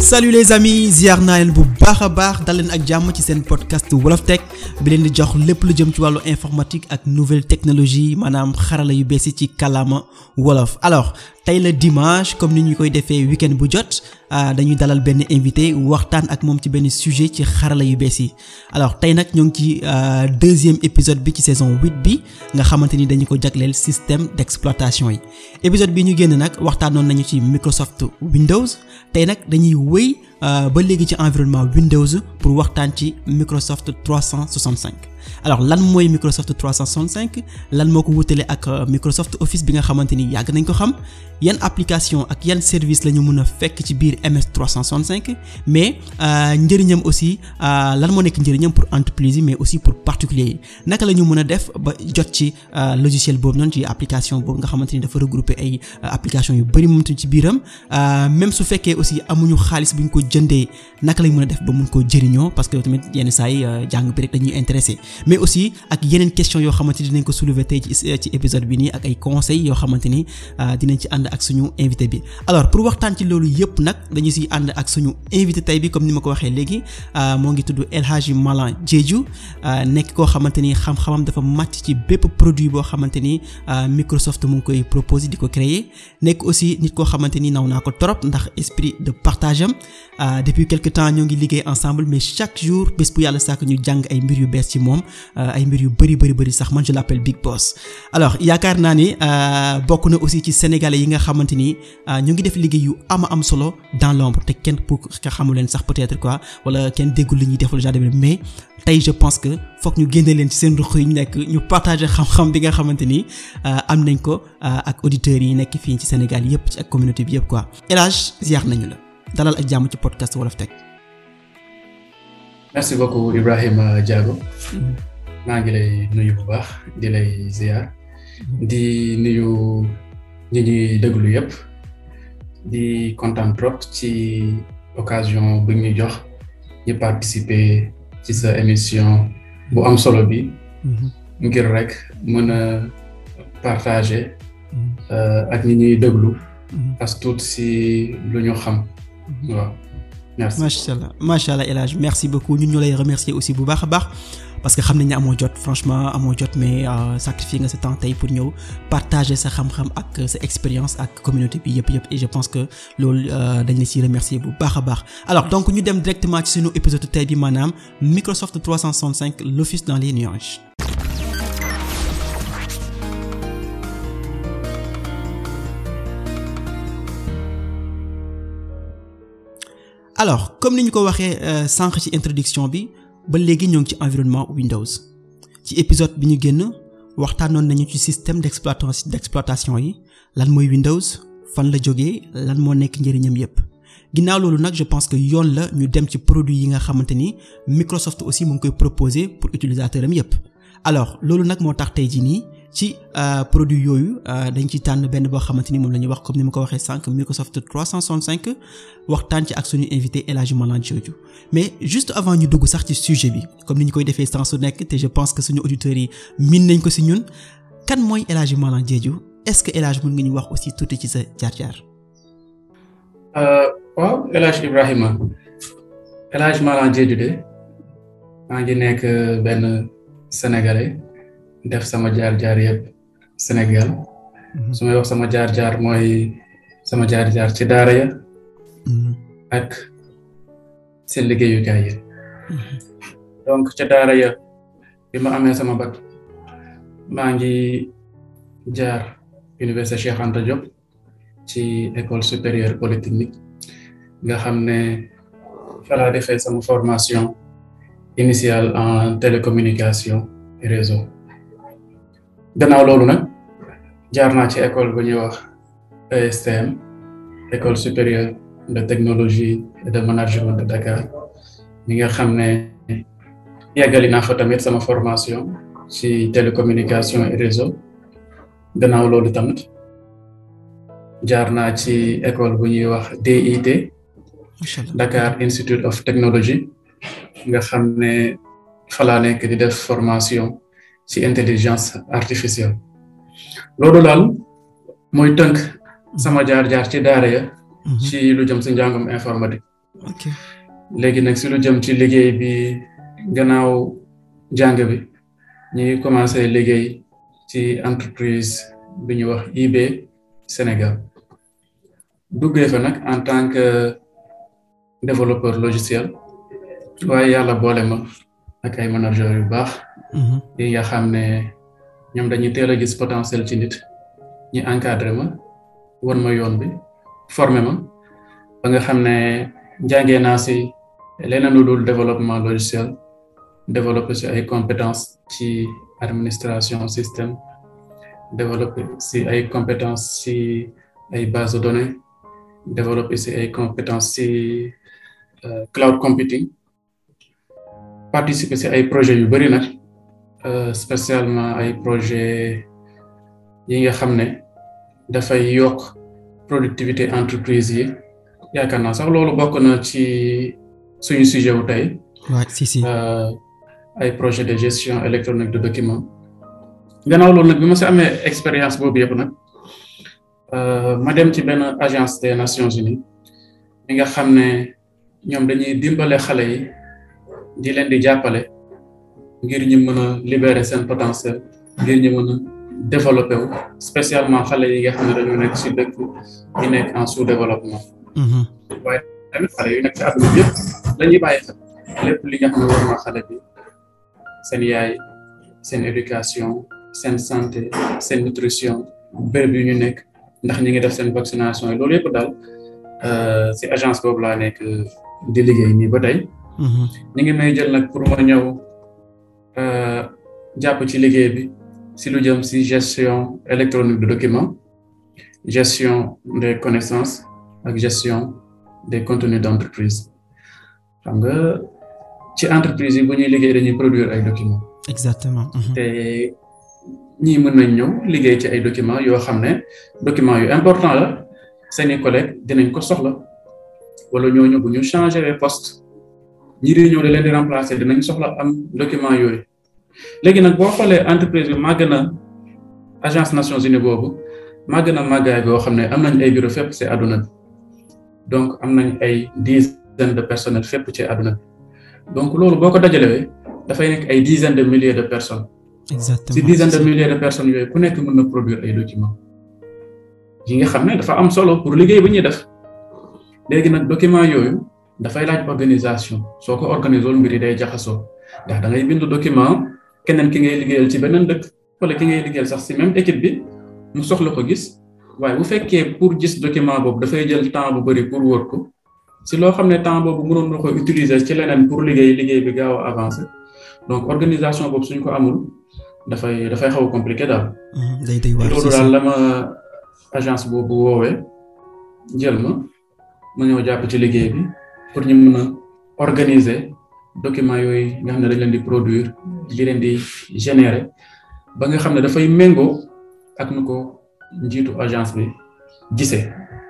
Salut les amis, ziar naa leen bu baax a baax dal leen ak jàmm ci seen podcast Wolof Tech bi leen di jox lépp lu jëm ci wàllu informatique ak nouvelle technologie maanaam xarala yu bees yi ci kàllaama wolof. Alors tey la dimanche comme ni ñu koy defee week-end bu jot dañuy dalal benn invité waxtaan ak moom ci benn sujet ci xarala yu bees yi. Alors tey nag ñoo ngi ci deuxième épisode bi ci saison 8 bi nga xamante ni dañu ko jagleel système d'exploitation yi. Épisode bi ñu génn nag waxtaanoon nañu ci Microsoft Windows tey nag dañuy wéy ba léegi ci environnement Windows pour waxtaan ci Microsoft 365. Alors lan mooy Microsoft 365 lan moo ko wutale ak Microsoft Office bi nga xamante ni yàgg nañ ko xam yan application ak yan service la ñu mën a fekk ci biir MS 365 mais njëriñam aussi lan moo nekk njëriñam pour entreprise yi mais aussi pour particulier yi naka la ñu mën a def ba jot ci logiciel boobu noonu ci application boobu nga xamante ni dafa regrouper ay application yu bari moom ci biiram même su fekkee aussi amuñu xaalis bu ñu ko jëndee naka lañ mën a def ba mun koo jëriñoo parce que tamit yenn saa yi jàng bi rek dañuy intéressé mais aussi ak yeneen question yoo xamante ni dinañ ko soulever tey ci épisode bi nii ak ay conseils yoo xamante ni dinañ ci ànd ak suñu invité bi. Alors pour waxtaan ci loolu yëpp nag dañu siy ànd ak suñu invité tey bi comme ni ma ko waxee léegi moo ngi tudd El Hadji Malang Diédhiou nekk koo xamante ni xam-xamam dafa màcc ci bépp produit boo xamante ni Microsoft mu ngi koy proposer di ko créer nekk aussi nit koo xamante ni naw naa ko trop ndax esprit de partage am depuis quelque temps ñoo ngi liggéey ensemble mais chaque jour bés bu yàlla sàkk ñu jàng ay mbir yu bees ci moom ay mbir yu bëri sax man je l'appelle Big Boss. Alors yaakaar naa ni bokk na aussi ci sénégalais yi nga xamante ni ñu ngi def liggéey yu am solo dans l'ombre te kenn pour nga xamu leen sax peut-être quoi wala kenn déggul li ñuy defal genre de mais tey je pense que foog ñu génne leen ci seen ruq yi ñu nekk ñu partager xam-xam bi nga xamante ni am nañ ko ak auditeurs yi nekk fii ci Sénégal yëpp ci ak communauté bi yëpp quoi. El Hadj ziar nañu la dalal ak jàmm ci podcast Wolof Tech. Merci beaucoup Ibrahima Diago. maa ngi lay nuyu bu baax di lay ziar di nuyu ñi ñuy déglu yëpp di kontaan trop ci occasion bi ñu jox ñu participer ci sa émission bu am solo bi ngir rek mën a partager ak ñi ñuy déglu as tuut si lu ñu xam waaw. Merci. Macha Allah El Hadj merci beaucoup ñun ñu lay remercier aussi bu baax a baax parce que xam nañ ne amoo jot franchement amoo jot mais sacrifier nga sa temps tey pour ñëw partager sa xam-xam ak sa expérience ak communauté bi yëpp et je pense que loolu dañ la ciy remercier bu baax a baax. Alors donc ñu dem directement ci suñu épisode tey bi maanaam Microsoft 365 l'Office dans les nuages. Alors comme ni ñu ko waxee sànq ci introduction bi ba léegi ñoo ngi ci environnement Windows ci épisode bi ñu génn waxtaanoon nañu ci système d'exploitation yi lan mooy Windows fan la jógee lan moo nekk njëriñam yépp ginnaaw loolu nag je pense que yoon la ñu dem ci produit yi nga xamante ni Microsoft aussi mu ngi koy proposer pour utilisateur am yépp. Alors loolu nag moo tax tey jii nii ci produit yooyu dañ ci tànn benn boo xamante ni moom la ñuy wax comme ni ma ko waxee sànq Microsoft 365 waxtaan ci ak suñu invité El Hadji Malang Diédhiou mais juste avant ñu dugg sax ci sujet bi comme ni ñu koy defee sans su nekk te je pense que suñu auditeurs yi miin nañ ko ci ñun kan mooy El Hadji Malang Diédhiou est-ce que El Hadji mën nga ñu wax aussi tuuti ci sa jaar-jaar. waaw El Hadji Ibrahima El Hadji Malang Diédhiou de maa ngi nekk benn Sénégalais. def sama jaar-jaar yëpp Sénégal su may wax sama jaar-jaar mooy sama jaar-jaar ci daara ya ak seen liggéeyukaay yi donc ca daara ya bi ma amee sama bac maa ngi jaar Université Cheikh Anta Diop ci école supérieure polytechnique nga xam ne fa laa defee sama formation initiale en télécommunication et réseau. Gannaaw loolu nag jaar naa ci école bu ñuy wax ESTM école supérieure de technologie et de management de Dakar mi nga xam ne yeggali naa fa tamit sama formation ci télécommunication et réseau. Gannaaw loolu tamit jaar naa ci école bu ñuy wax DIT Dakar Institute of Technology nga xam ne fa laa nekk di def formation ci intelligence artificielle. Loolu daal mooy tënk sama jaar-jaar ci daara ya ci lu jëm ci njàngum informatique. ok léegi nag si lu jëm ci liggéey bi gannaaw jàng bi ñu ngi commencé liggéey ci entreprise bi ñu wax eBay Sénégal duggee fa nag en tant que développeur logiciel waaye yàlla boole ma ak ay manager yu baax yi nga xam ne ñoom dañuy teel a gis potentiel ci nit ñi encadré ma won ma yoon bi formé ma ba nga xam ne jàngee naa si leneen lu dul développement logiciel développé si ay compétences ci administration système développé si ay compétences si ay bases de données développé si ay compétences si cloud computing participer si ay projets yu bari nag spécialement ay projets yi nga xam ne dafay yokk productivité entreprise yi yaakaar naa sax loolu bokk na ci suñu sujet wu tey. waaw si. ay projet de gestion électronique de documents gannaaw loolu nag bi ma si amee expérience boobu yëpp nag ma dem ci benn agence des Nations Unies mi nga xam ne ñoom dañuy dimbale xale yi di leen di jàppale ngir ñu mën a libérer seen potentiel ngir ñu mën a développer wu spécialement xale yi nga xam ne dañoo nekk si dëkk yi nekk en sous-développement. waaye tamit xale yu nekk ci àdduna bi yëpp dañuy bàyyi xel lépp li nga xam ne war na xale bi seen yaay seen éducation seen santé seen nutrition béréb yu ñu nekk ndax ñi ngi def seen vaccination yi loolu yëpp daal si agence boobu laa nekk di liggéey nii ba tey. ñu ngi may jël nag pour ma ñëw jàpp ci liggéey bi si lu jëm si gestion électronique de documents gestion des connaissances ak gestion des contenus d'entreprise xam nga ci entreprise yi bu ñuy liggéey dañuy produire ay documents. exactement. te ñii mën nañ ñëw liggéey ci ay documents yoo xam ne documents yu important la seeni collègues dinañ ko soxla wala ñooñu bu ñu changer poste ñi di ñëw da leen di remplacer dinañ soxla am documents yooyu léegi nag boo xoolee entreprise bi màgg na agence Nations Unies boobu màgg na màggaay boo xam ne am nañ ay bureau fépp ci àdduna bi donc am nañ ay dizaines de personnel fépp ci àdduna bi donc loolu boo ko dajalewee dafay nekk ay dizaines de milliers de personnes. exactement ci dizaines de milliers de personnes yooyu ku nekk mën na produire ay documents yi nga xam ne dafa am solo pour liggéey bu ñuy def léegi nag documents yooyu dafay laaj organisation soo ko organiser mbir yi day jaxasoo ndax da ngay bind document keneen ki ngay liggéeyal ci beneen dëkk wala ki ngay liggéeyal sax ci même équipe bi mu soxla ko gis waaye bu fekkee pour gis document boobu dafay jël temps bu bari pour wër ko ci loo xam ne temps boobu mënoon na ko utiliser ci leneen pour liggéey bi gaaw a avancer donc organisation boobu suñ ko amul dafay xaw a compliqué daal. day war loolu daal la ma agence boobu woowee jël ma ñëw jàpp ci liggéey bi pour ñu mën a organiser documents yooyu nga xam ne dañ leen di produire di leen di générer ba nga xam ne dafay méngoo ak nu ko njiitu agence bi gisee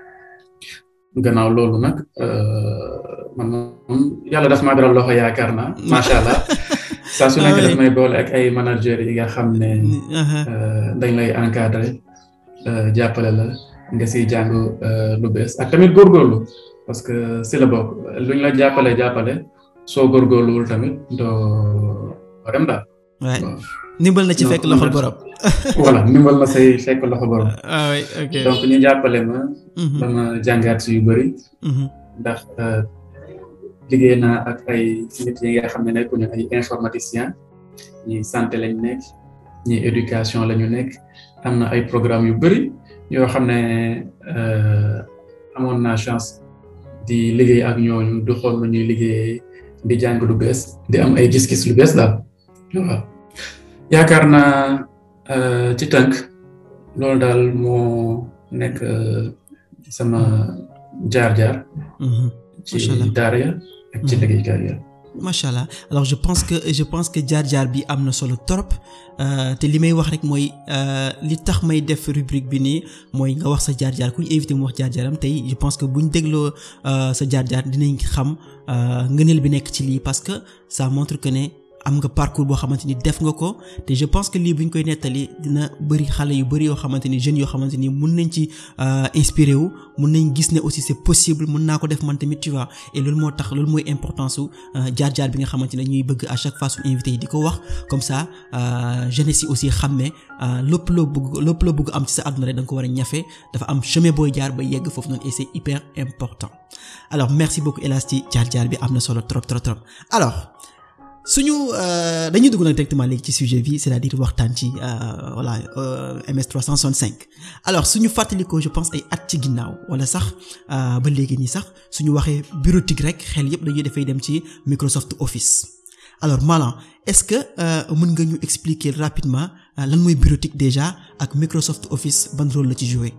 gannaaw loolu nag man moom yàlla daf maa beral loxo yaakaar naa macha allah saa su nekk daf may boole ak ay manager yi nga xam ne dañ lay encadrer jàppale la nga siy jàng lu bees ak tamit góorgóorlu parce que si la bokk luñ la jàppale soo góorgóorluwul tamit doo dem daal. waay ndimbal na ci fekk loxol borom. voilà ndimbal na say fekk loxol borom. ah oui ok donc ñu jàppale ma. ba ma jàngaat si yu bëri. ndax liggéey naa ak ay nit yi nga xam ne nekkuñu ay informaticiens ñi santé lañ nekk ñi éducation la ñu nekk am na ay programme yu bëri yoo xam ne amoon naa chance di liggéey ak ñooñu di xool nu ñuy liggéey di jàng lu bees di am ay gis-gis lu bees daal waaw yaakaar naa ci tënk loolu daal moo nekk sama jaar-jaar ci daara ya ak ci liggéeykaay ya macha allah alors je pense que jaar-jaar bi am na solo trop te li may wax rek mooy li tax may def rubrique bi nii mooy nga wax sa jaar-jaar ku ñu invité mu wax jaar-jaaram tey je pense que buñ dégloo sa jaar-jaar dinañ xam ngëneel bi nekk ci lii parce que ça montre que ne am nga parcours boo xamante ni def nga ko te je pense que lii bu ñu koy nettali dina bëri xale yu bëri yoo xamante ni jeunes yoo xamante ni mun nañ ci inspiré wu mun nañ gis ne aussi c'est possible mun naa ko def man tamit tu vois et loolu moo tax loolu mooy importance su jaar-jaar bi nga xamante ne ñuy bëgg à chaque fois suñu invité yi di ko wax comme ça jeunesse yi aussi xam ne lépp loo bëgg am ci sa àdduna rek da nga ko war a ñafe dafa am chemin booy jaar ba yegg foofu noonu et c'est hyper important alors merci beaucoup El Hadj ci jaar-jaar bi am na solo trop alors suñu dañuy dugg nag directement léegi ci sujet bi c'est-à-dire waxtaan ci voilà MS 365 alors suñu fàttalikoo je pense ay at ci ginnaaw wala sax ba léegi nii sax suñu waxee bureautique rek xel yépp dañuy dafay dem ci Microsoft Office alors Malang est-ce que mën nga ñu expliquer rapidement lan mooy bureautique déjà ak Microsoft Office ban rôle la ci jouer.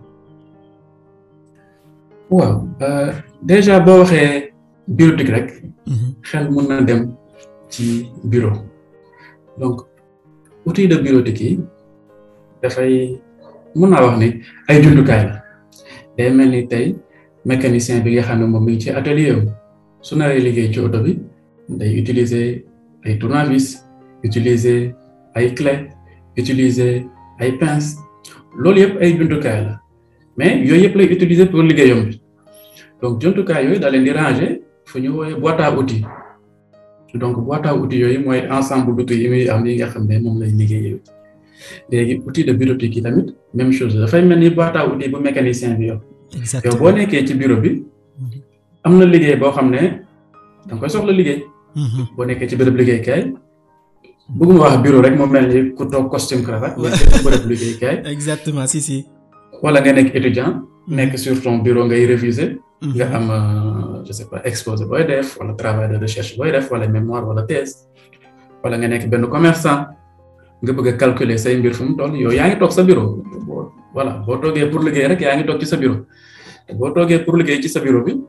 waaw déjà boo waxee bureautique rek. xel mën na dem ci bureau donc outil de bureautique yi dafay mën naa wax ni ay jumtukaay la day mel ni tey mécanicien bi nga xam ne moom mi ngi ci atelier am su naree liggéey ci oto bi day utiliser ay tournevis utiliser ay clé utiliser ay pince loolu yëpp ay jumtukaay la mais yooyu yëpp lay utiliser pour liggéeyam bi donc jumtukaay yooyu da leen di ranger fu ñu woowee boîte à outils donc boîte à outils yooyu mooy ensemble d'outils yi muy am yi nga xam ne moom lay liggéeyee léegi outil de bureautique yi tamit même chose dafay mel ni boîte à outils bu mécanicien bi yow. exactement yow boo nekkee ci bureau bi am na liggéey boo xam ne da nga koy soxla liggéey. boo nekkee ci bërëb liggéeykaay bëgguma wax bureau rek mu mel ni ku toog costume cravate. mais ci bërëb liggéeykaay. exactement si. wala nga nekk étudiant. nekk sur ton bureau ngay réviser. nga am je sais pas exposé booy def wala travail de recherche booy def wala mémoire wala thèse wala nga nekk benn commerçant nga bëgg a calculer say mbir fu mu toll yow yaa ngi toog sa bureau voilà boo toogee pour liggéey rek yaa ngi toog ci sa bureau te boo toogee pour liggéey ci sa bureau bi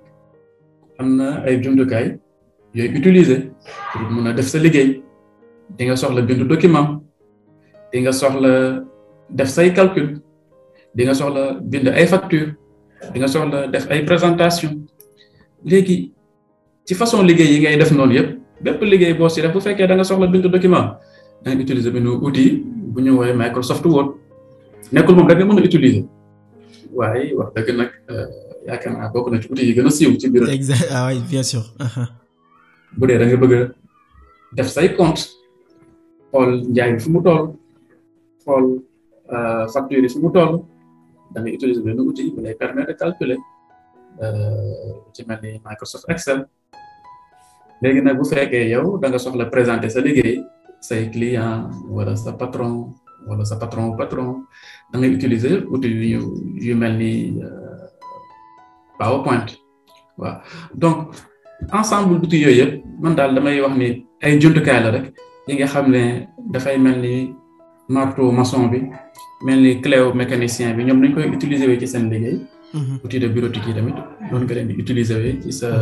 am na ay jumtukaay yooyu utiliser pour mun a def sa liggéey di nga soxla bindu document di nga soxla def say calcul di nga soxla bind ay facture di nga soxla def ay présentation léegi ci façon liggéey yi ngay def noonu yëpp bépp liggéey boo si def bu fekkee da nga soxla bindu document da nga utiliser benn outil bu ñu woowee Microsoft Word nekkul moom da nga mën a utiliser waaye wax dëgg nag yaakaar naa bokk na ci outil yi gën a siiw ci bureau. exact ah oui bien sûr. bu dee da nga bëgg a def say compte xool njaay bi fu mu toll xool facture yi fu mu toll. da ngay utiliser benn outil bu lay permettre de calculer ci mel ni Microsoft Excel léegi nag bu fekkee yow da nga soxla présenter sa liggéey say client wala sa patron da ngay utiliser outil yu mel ni PowerPoint waaw donc ensemble d'outils yooyu yëpp man daal damay wax ni ay jumtukaay la rek yi nga xam ne dafay mel ni marteau maçon bi mel ni clé mécanicien bi ñoom nañ koy utiliser wee ci seen liggéey. outil de bureautique yi tamit noonu nga leen di utiliser wee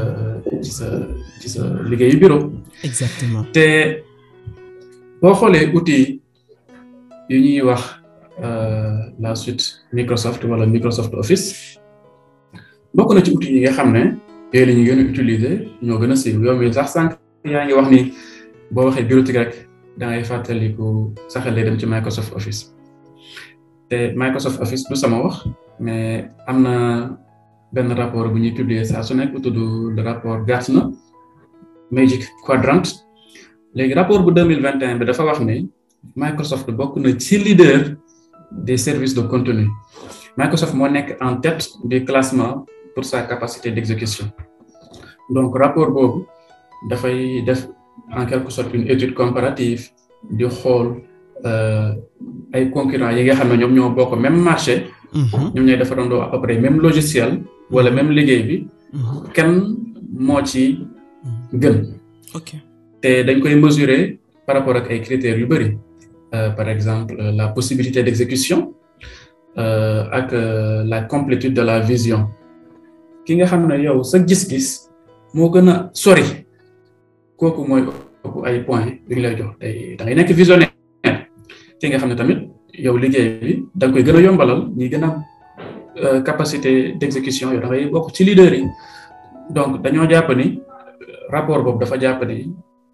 ci sa liggéeyu bureau. exactement te boo xoolee outils yu ñuy wax la suite Microsoft wala Microsoft Office bokk na ci outils yi nga xam ne yooyu la ñu gën a utiliser ñoo gën a siiw yow mi sax sànq yaa ngi wax ni boo waxee bureautique rek da ngay fàttaliku sa xel lay dem ci Microsoft Office. te Microsoft Office du sama wax mais am na benn rapport bu ñuy publier saa su nekk bu tudd le rapport Gartner Magic Quadrant léegi rapport bu 2021 bi dafa wax ne Microsoft bokk na ci leader des services de contenu Microsoft moo nekk en tête du classement pour sa capacité d'exécution donc rapport boobu dafay def en quelque sorte une étude comparative di xool ay concurrents yi nga xam ne ñoom ñoo bokk même marché. ñoom ñooy defarandoo à peu près même logiciel wala même liggéey bi. kenn moo ci gën. ok te dañ koy mesurer par rapport ak ay critères yu bari par exemple la possibilité d'exécution ak la complétude de la vision ki nga xam ne yow sa gis-gis moo gën a sori kooku mooy ay points yu ñu lay jox tey da ngay nekk visionnaire. ki nga xam ne tamit yow liggéey bi da nga koy gën a yombalal ñi gën a capacité d'exécution yow da ngay bokk ci leader yi donc dañoo jàpp ni rapport boobu dafa jàpp ni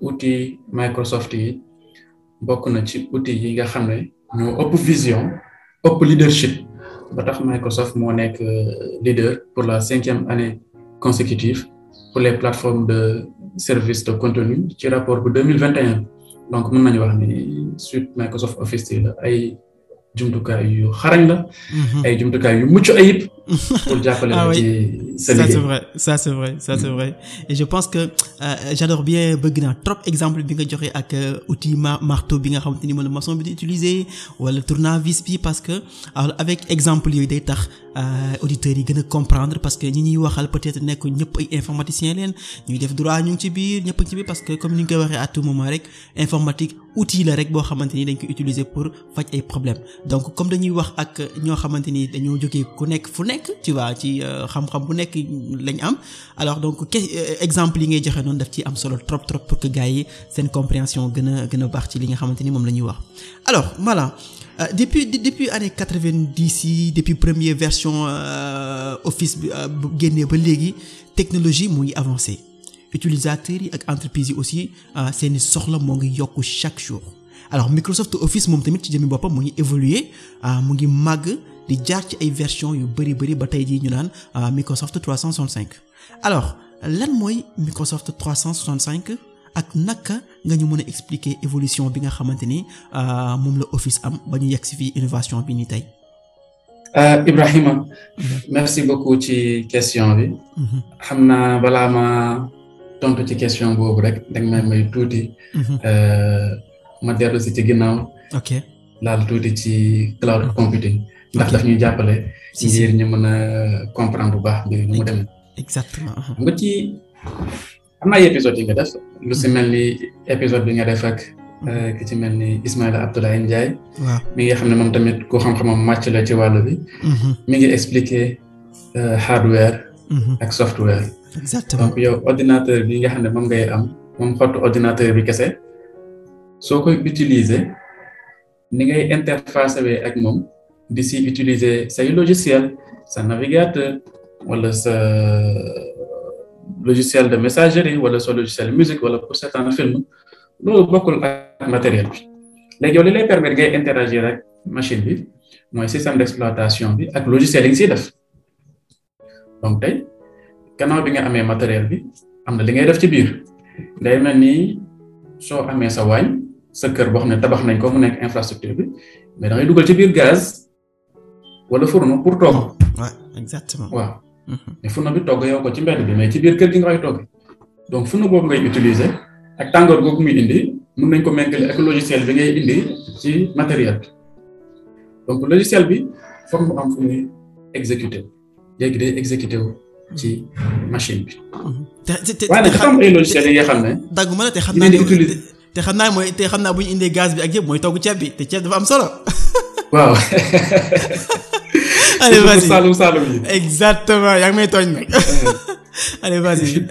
outil Microsoft yi bokk na ci outil yi nga xam ne ñoo ëpp vision ëpp leadership ba tax Microsoft moo nekk leader pour la 5e année consécutive pour les plateformes de services de contenu ci rapport bu 2021 donc mën nañu wax ni suite Microsoft Office la ay jumtukaay yu xarañ la ay jumtukaay yu mucc ayib pour jàppale ci sa liggéey. ça c'est vrai et je pense que j'adore bien bëgg naa trop exemple bi nga joxe ak outil marteau bi nga xamante ni moom la maçon bi di utiliser wala tournevis bi parce que alors avec exemple yooyu day tax auditeurs yi gën a comprendre parce que ñi ñuy waxal peut-être nekk ñëpp ay informaticiens leen ñuy def droit ñu ngi ci biir ñëpp ci biir parce que comme ni ñu koy waxee à tout moment rek informatique outil la rek boo xamante ni dañ koy utiliser pour faj ay problèmes donc comme dañuy wax ak ñoo xamante ni dañoo jógee ku nekk fu nekk tu vois ci xam-xam bu nekk lañ am alors donc exemple yi ngay joxe noonu daf ci am solo trop pour que gars yi seen compréhension gën a baax ci li nga xamante ni moom la ñuy wax alors voilà depuis année 90 yi depuis première version Office bi bu génnee ba léegi technologie mu ngi avancé utilisateurs yi ak entreprises yi aussi seeni soxla moo ngi yokk chaque jour alors Microsoft Office moom tamit ci jëmmi boppam mu ngi évoluer mu ngi màgg di jaar ci ay version yu bari ba tey jii ñu naan Microsoft 365 alors lan mooy Microsoft 365 ak naka nga ñu mën a expliquer évolution bi nga xamante ni moom la Office am ba ñu yegg si fii innovation bi ni tey. Ibrahima merci beaucoup ci question bi. xam naa balaa ma tontu ci question boobu rek danga may tuuti. ma dellu si ci ginnaaw. ok laal tuuti ci cloud computing. ndax daf ñuy jàppale. ngir ñu mën a comprendre bu baax mbir mi mu demee. exactement. nga ci am na ay épisodes yi nga def. lu si mel ni épisode bi nga def ak ki ci mel ni Ismaïla Abdoulaye Ndiaye. waaw mi nga xam ne moom tamit ku xam-xamam màcc la ci wàllu bi. mi ngi expliquer hardware. ak software. exactement donc yow ordinateur bi nga xam ne moom ngay am moom xottu ordinateur bi kese soo koy utiliser ni ngay interface ak moom di si utiliser say logiciel sa navigateur wala sa logiciel de messagerie wala sa logiciel musique wala pour certains films loolu bokkul ak matériel bi léegi yow li lay permettre ngay interagir ak machine bi mooy système d'exploitation bi ak logiciel yi nga siy def donc tey gannaaw bi nga amee matériel bi am na li ngay def ci biir day mel ni soo amee sa waañ sa kër boo xam ne tabax nañ ko mu nekk infrastructure bi mais da ngay dugal ci biir gaz wala fourneau pour togg. waaw exactement. waaw mais fourneau bi togg yow ko ci mbedd bi mais ci biir kër gi nga koy togg donc fourneau boobu ngay utiliser ak tàngoor googu muy indi mën nañ ko méngale ak logiciel bi ngay indi ci matériel bi donc logiciel bi foog mu am fu muy exécuter léegi day exécuter wu ci machine bi. waaye nag dafa am ay logiciels yi nga xam ne. daggu ma la te xam naa ne te xam naa bu ñu indee gaz bi ak yëpp mooy togg ceeb bi te ceeb dafa am solo. waaw. allez vas-y Saalum yi. exactement yaa ngi may tooñ nag. allez vas-y.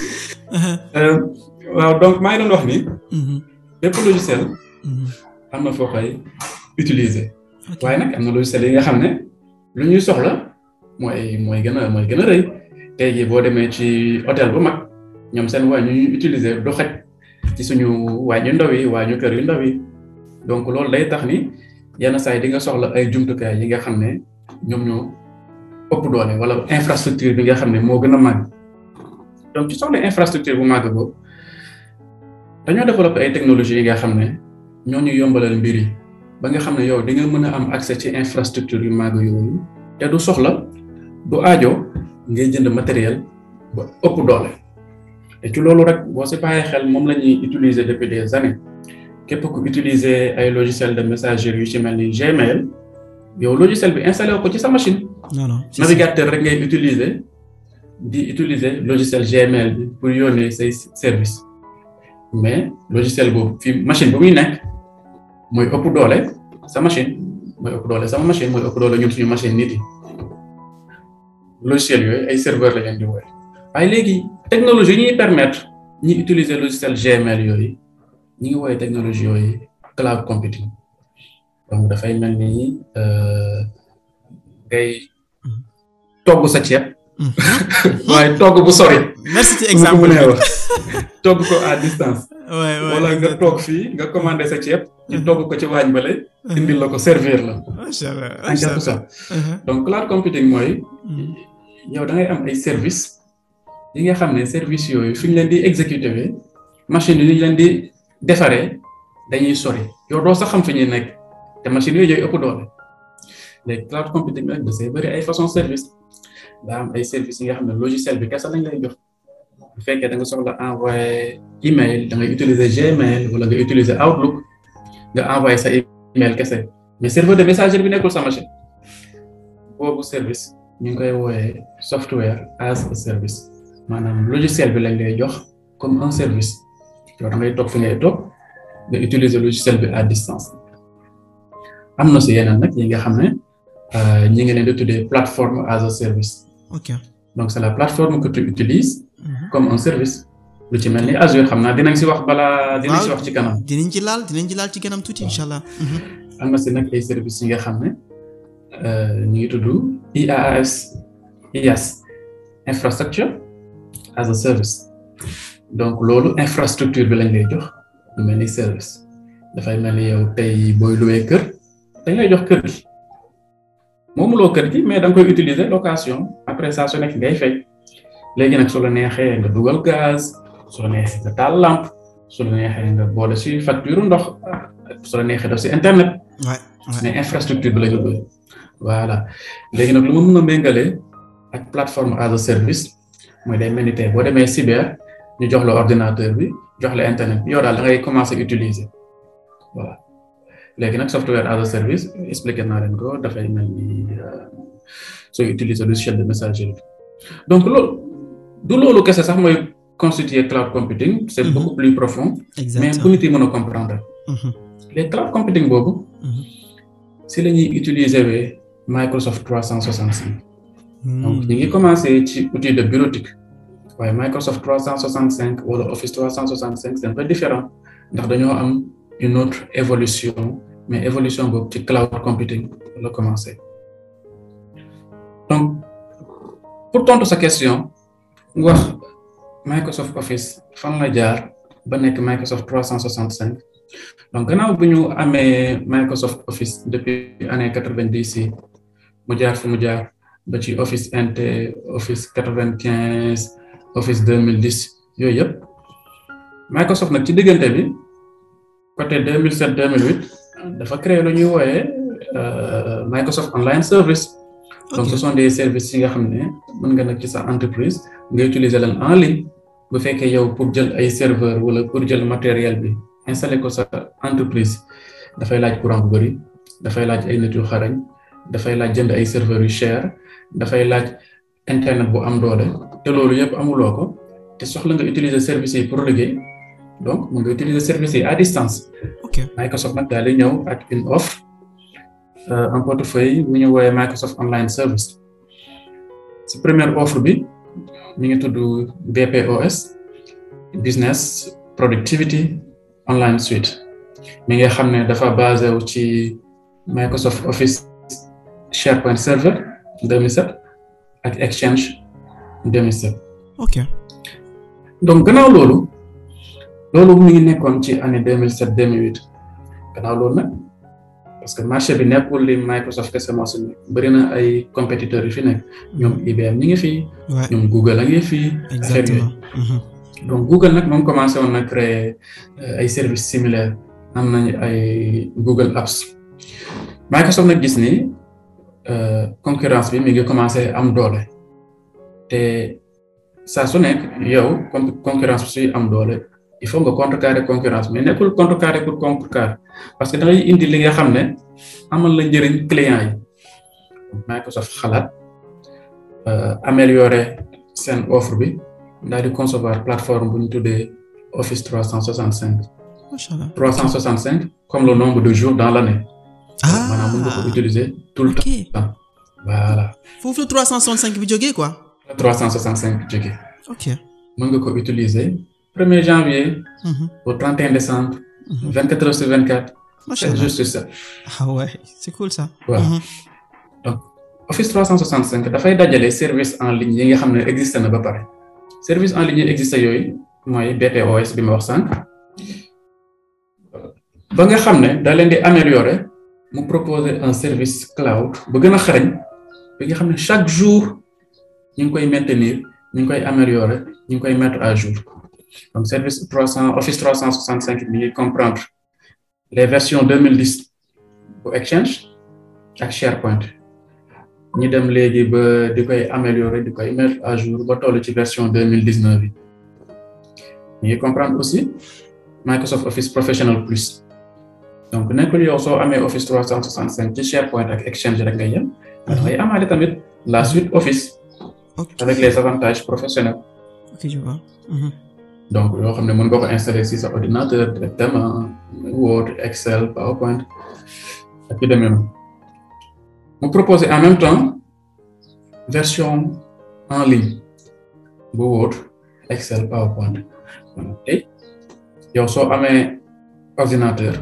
waaw donc maa ngi doon wax ni. bépp logiciel. am na foo koy utiliser. waaye nag am na logiciel yi nga xam ne lu ñuy soxla mooy gën a rëy tey jii boo demee ci hôtel bu mag ñoom seen waañ ñu ñuy utiliser du xaj ci suñu waañ yu ndaw yi waañu kër yu ndaw yi donc loolu day tax ni yenn saa yi di nga soxla ay jumtukaay yi nga xam ne ñoom ñoo ëpp doole wala infrastructure bi nga xam ne moo gën a màgg donc ci soxla infrastructure bu màgg boobu dañoo développer ay technologies yi nga xam ne ñoo ñu yombalal mbir yi ba nga xam ne yow di nga mën a am accès ci infrastructure yu màgg yooyu te du soxla du aajo ngay jënd matériel ba ëpp doole te ci loolu rek boo si bàyyee xel moom la ñuy utiliser depuis des années képp ku utiliser ay logiciel de messagerie yu ci mel ni Gmail yow logiciel bi installé ko ci sa machine. non navigateur rek ngay utiliser logiciel Gmail bi pour yónnee say service mais logiciel boobu fi machine bu muy nekk mooy ëpp doole sa machine mooy ëpp doole sama machine mooy ëpp doole ñun suñu machine nit yi logiciel yooyu ay serveur la leen di woowe waaye léegi technologie yi ñuy permettre ñi utiliser logiciel Gmail yooyu ñi ngi woowe technologie yooyu cloud computing donc dafay mel ni ngay togg sa ceeb waaye togg bu sori. merci ci exemple bi wax togg ko à distance. wala nga toog fii nga commandé sa ceeb. ñu togg ko ci waañ bale. indil la ko servir la. macha allah en quelque sorte. donc cloud computing mooy. yow da ngay am ay service yi nga xam ne service yooyu fi ñu leen di exécuter machine yi ñu leen di defaree dañuy sori yow doo sax xam fi ñuy nekk te machine yooyu ñooy ëpp doole léegi cloud computing nag da say bëri ay façon service daa am ay service yi nga xam ne logiciel bi kese lañ lay jox bu fekkee da nga soxla envoyer email da ngay utiliser Gmail wala nga utiliser Outlook nga envoyer sa email kese mais serveur de messagerie bi nekkul sa machine boobu service ñu ngi koy wooyee software as a service maanaam logiciel bi lañ lay jox comme un service yow da ngay toog fi ngay toog nga utiliser logiciel bi à distance am na si yeneen nag yi nga xam ne ñi ngi leen di tuddee plateforme as a service. ok donc c'est la plateforme que tu utilises comme un service lu ci mel ni Azure xam naa dinañ si wax balaa. dinañ si wax ci kanam. dinañ ci laal ci kanam tuuti incha allah. am na si nag ay services yi nga xam ne ñu ngi tudd IaaS infrastructure as a service donc loolu infrastructure bi lañ lay jox lu mel ni service dafay mel ni yow tey booy louer kër dañ lay jox kër gi moomuloo kër gi mais da nga koy utiliser location après ça su nekk ngay fay léegi nag su la neexee nga dugal gaz su la neexee nga taal lampe su la neexee nga boole si facture ndox su la neexee def si internet. mais infrastructure bi la ñu doon voilà léegi nag lu ma mën a méngale ak plateforme as a service mooy day mel ni tey boo demee cyber ñu jox la ordinateur bi jox la internet bi yow daal da ngay commencer utiliser voilà léegi nag software as a service expliqué naa leen ko dafay mel ni sooy utiliser logiciel de messagerie bi donc loolu kese sax mooy constituer cloud computing c'est beaucoup plus profond. mais bu nit yi mën a comprendre. les cloud computing boobu. si la ñuy utiliser Microsoft 365. donc ñu ngi commencer ci outil de bureautique waaye Microsoft 365 wala Office 365 c'est un peu différent ndax dañoo am une autre évolution mais évolution boobu ci cloud computing la commencer. donc pour tontu sa question wax Microsoft Office fan la jaar ba nekk Microsoft 365 donc gannaaw bu ñu amee Microsoft Office depuis année 90 yi mu jaar fu mu jaar ba ci Office NT Office 95 Office 2010 yooyu yëpp Microsoft nag ci diggante bi côté 2007 2008 dafa créer lu ñuy wooyee Microsoft Online Service. donc ce sont des services yi nga xam ne mën nga nag ci sa entreprise nga utiliser leen en ligne bu fekkee yow pour jël ay serveur wala pour jël matériel bi installer ko sa entreprise dafay laaj courant bu bari dafay laaj ay nit yu xarañ dafay laaj jënd ay serveurs yu cher dafay laaj internet bu am doole te loolu yëpp amuloo ko te soxla nga utiliser services yi pour liggéey donc mën nga utiliser services yi à distance. ok Microsoft nag daal di ñëw ak une offre. un portefeuille bu ñu woowee Microsoft Online Service ci première offre bi mi ngi tudd BPOS Business Productivity Online Suite mi nga xam ne dafa basé wu ci Microsoft Office SharePoint Server 2007 ak Exchange 2007. ok donc gannaaw loolu mi ngi nekkoon ci année 2007 2008 gannaaw loolu nag. parce que marché bi nekkul li Microsoft kese moo si nekk bëri na ay compétiteurs yu fi nekk ñoom IBM ñi ngi fii. ñoom Google a ngi fii. exactement donc Google nag moom commencé woon na créer ay services similaires am nañu ay Google Apps Microsoft nag gis ni concurrence bi mi ngi commencé am doole te saa su nekk yow concurrence bi suy am doole. il faut nga contrecarrer concurrence mais nekkul contrecarrer pour contrecarrer parce que da ngay indi li nga xam ne amal la njëriñ client yi Microsoft xalaat améliorer seen offre bi daal di concevoir plateforme bu ñu tuddee Office 365. macha allah 365 comme le nombre de jours dans l'année. maanaam mën nga ko utiliser tout le temps. voilà. foofu la 365 bi jógee quoi. 365 bi jógee. ok mën nga ko utiliser. 1er janvier au 31 décembre 24 heures sur 24 7 jours sur 7 ah ouais c'est cool ça voilà donc Office 365 dafay dajale service en ligne yi nga xam ne existé na ba pare service en ligne yi existé yooyu mooy BPOS bi ma wax sànq ba nga xam ne da leen di améliorer mu proposer un service cloud ba gën a xarañ bi nga xam ne chaque jour ñu ngi koy maintenir ñu ngi koy améliorer ñu ngi koy mettre à jour donc Office 365 bi ngi comprendre les versions 2010 bu Exchange ak SharePoint ñi dem léegi ba di koy améliorer di koy mettre à jour ba toll ci version 2019 bi ñu ngi comprendre aussi Microsoft Office Professional Plus donc nekkul yow soo amee Office 365 ci SharePoint ak Exchange rek ngay yem dangay amaale tamit la suite Office avec les avantages professionnels. Ok, je vois. Donc yoo xam ne mën nga ko installer ci sa ordinateur directement Word, Excel, PowerPoint ak yu demee noonu mu proposer en même temps version en ligne bu Word, Excel, PowerPoint tey yow soo amee ordinateur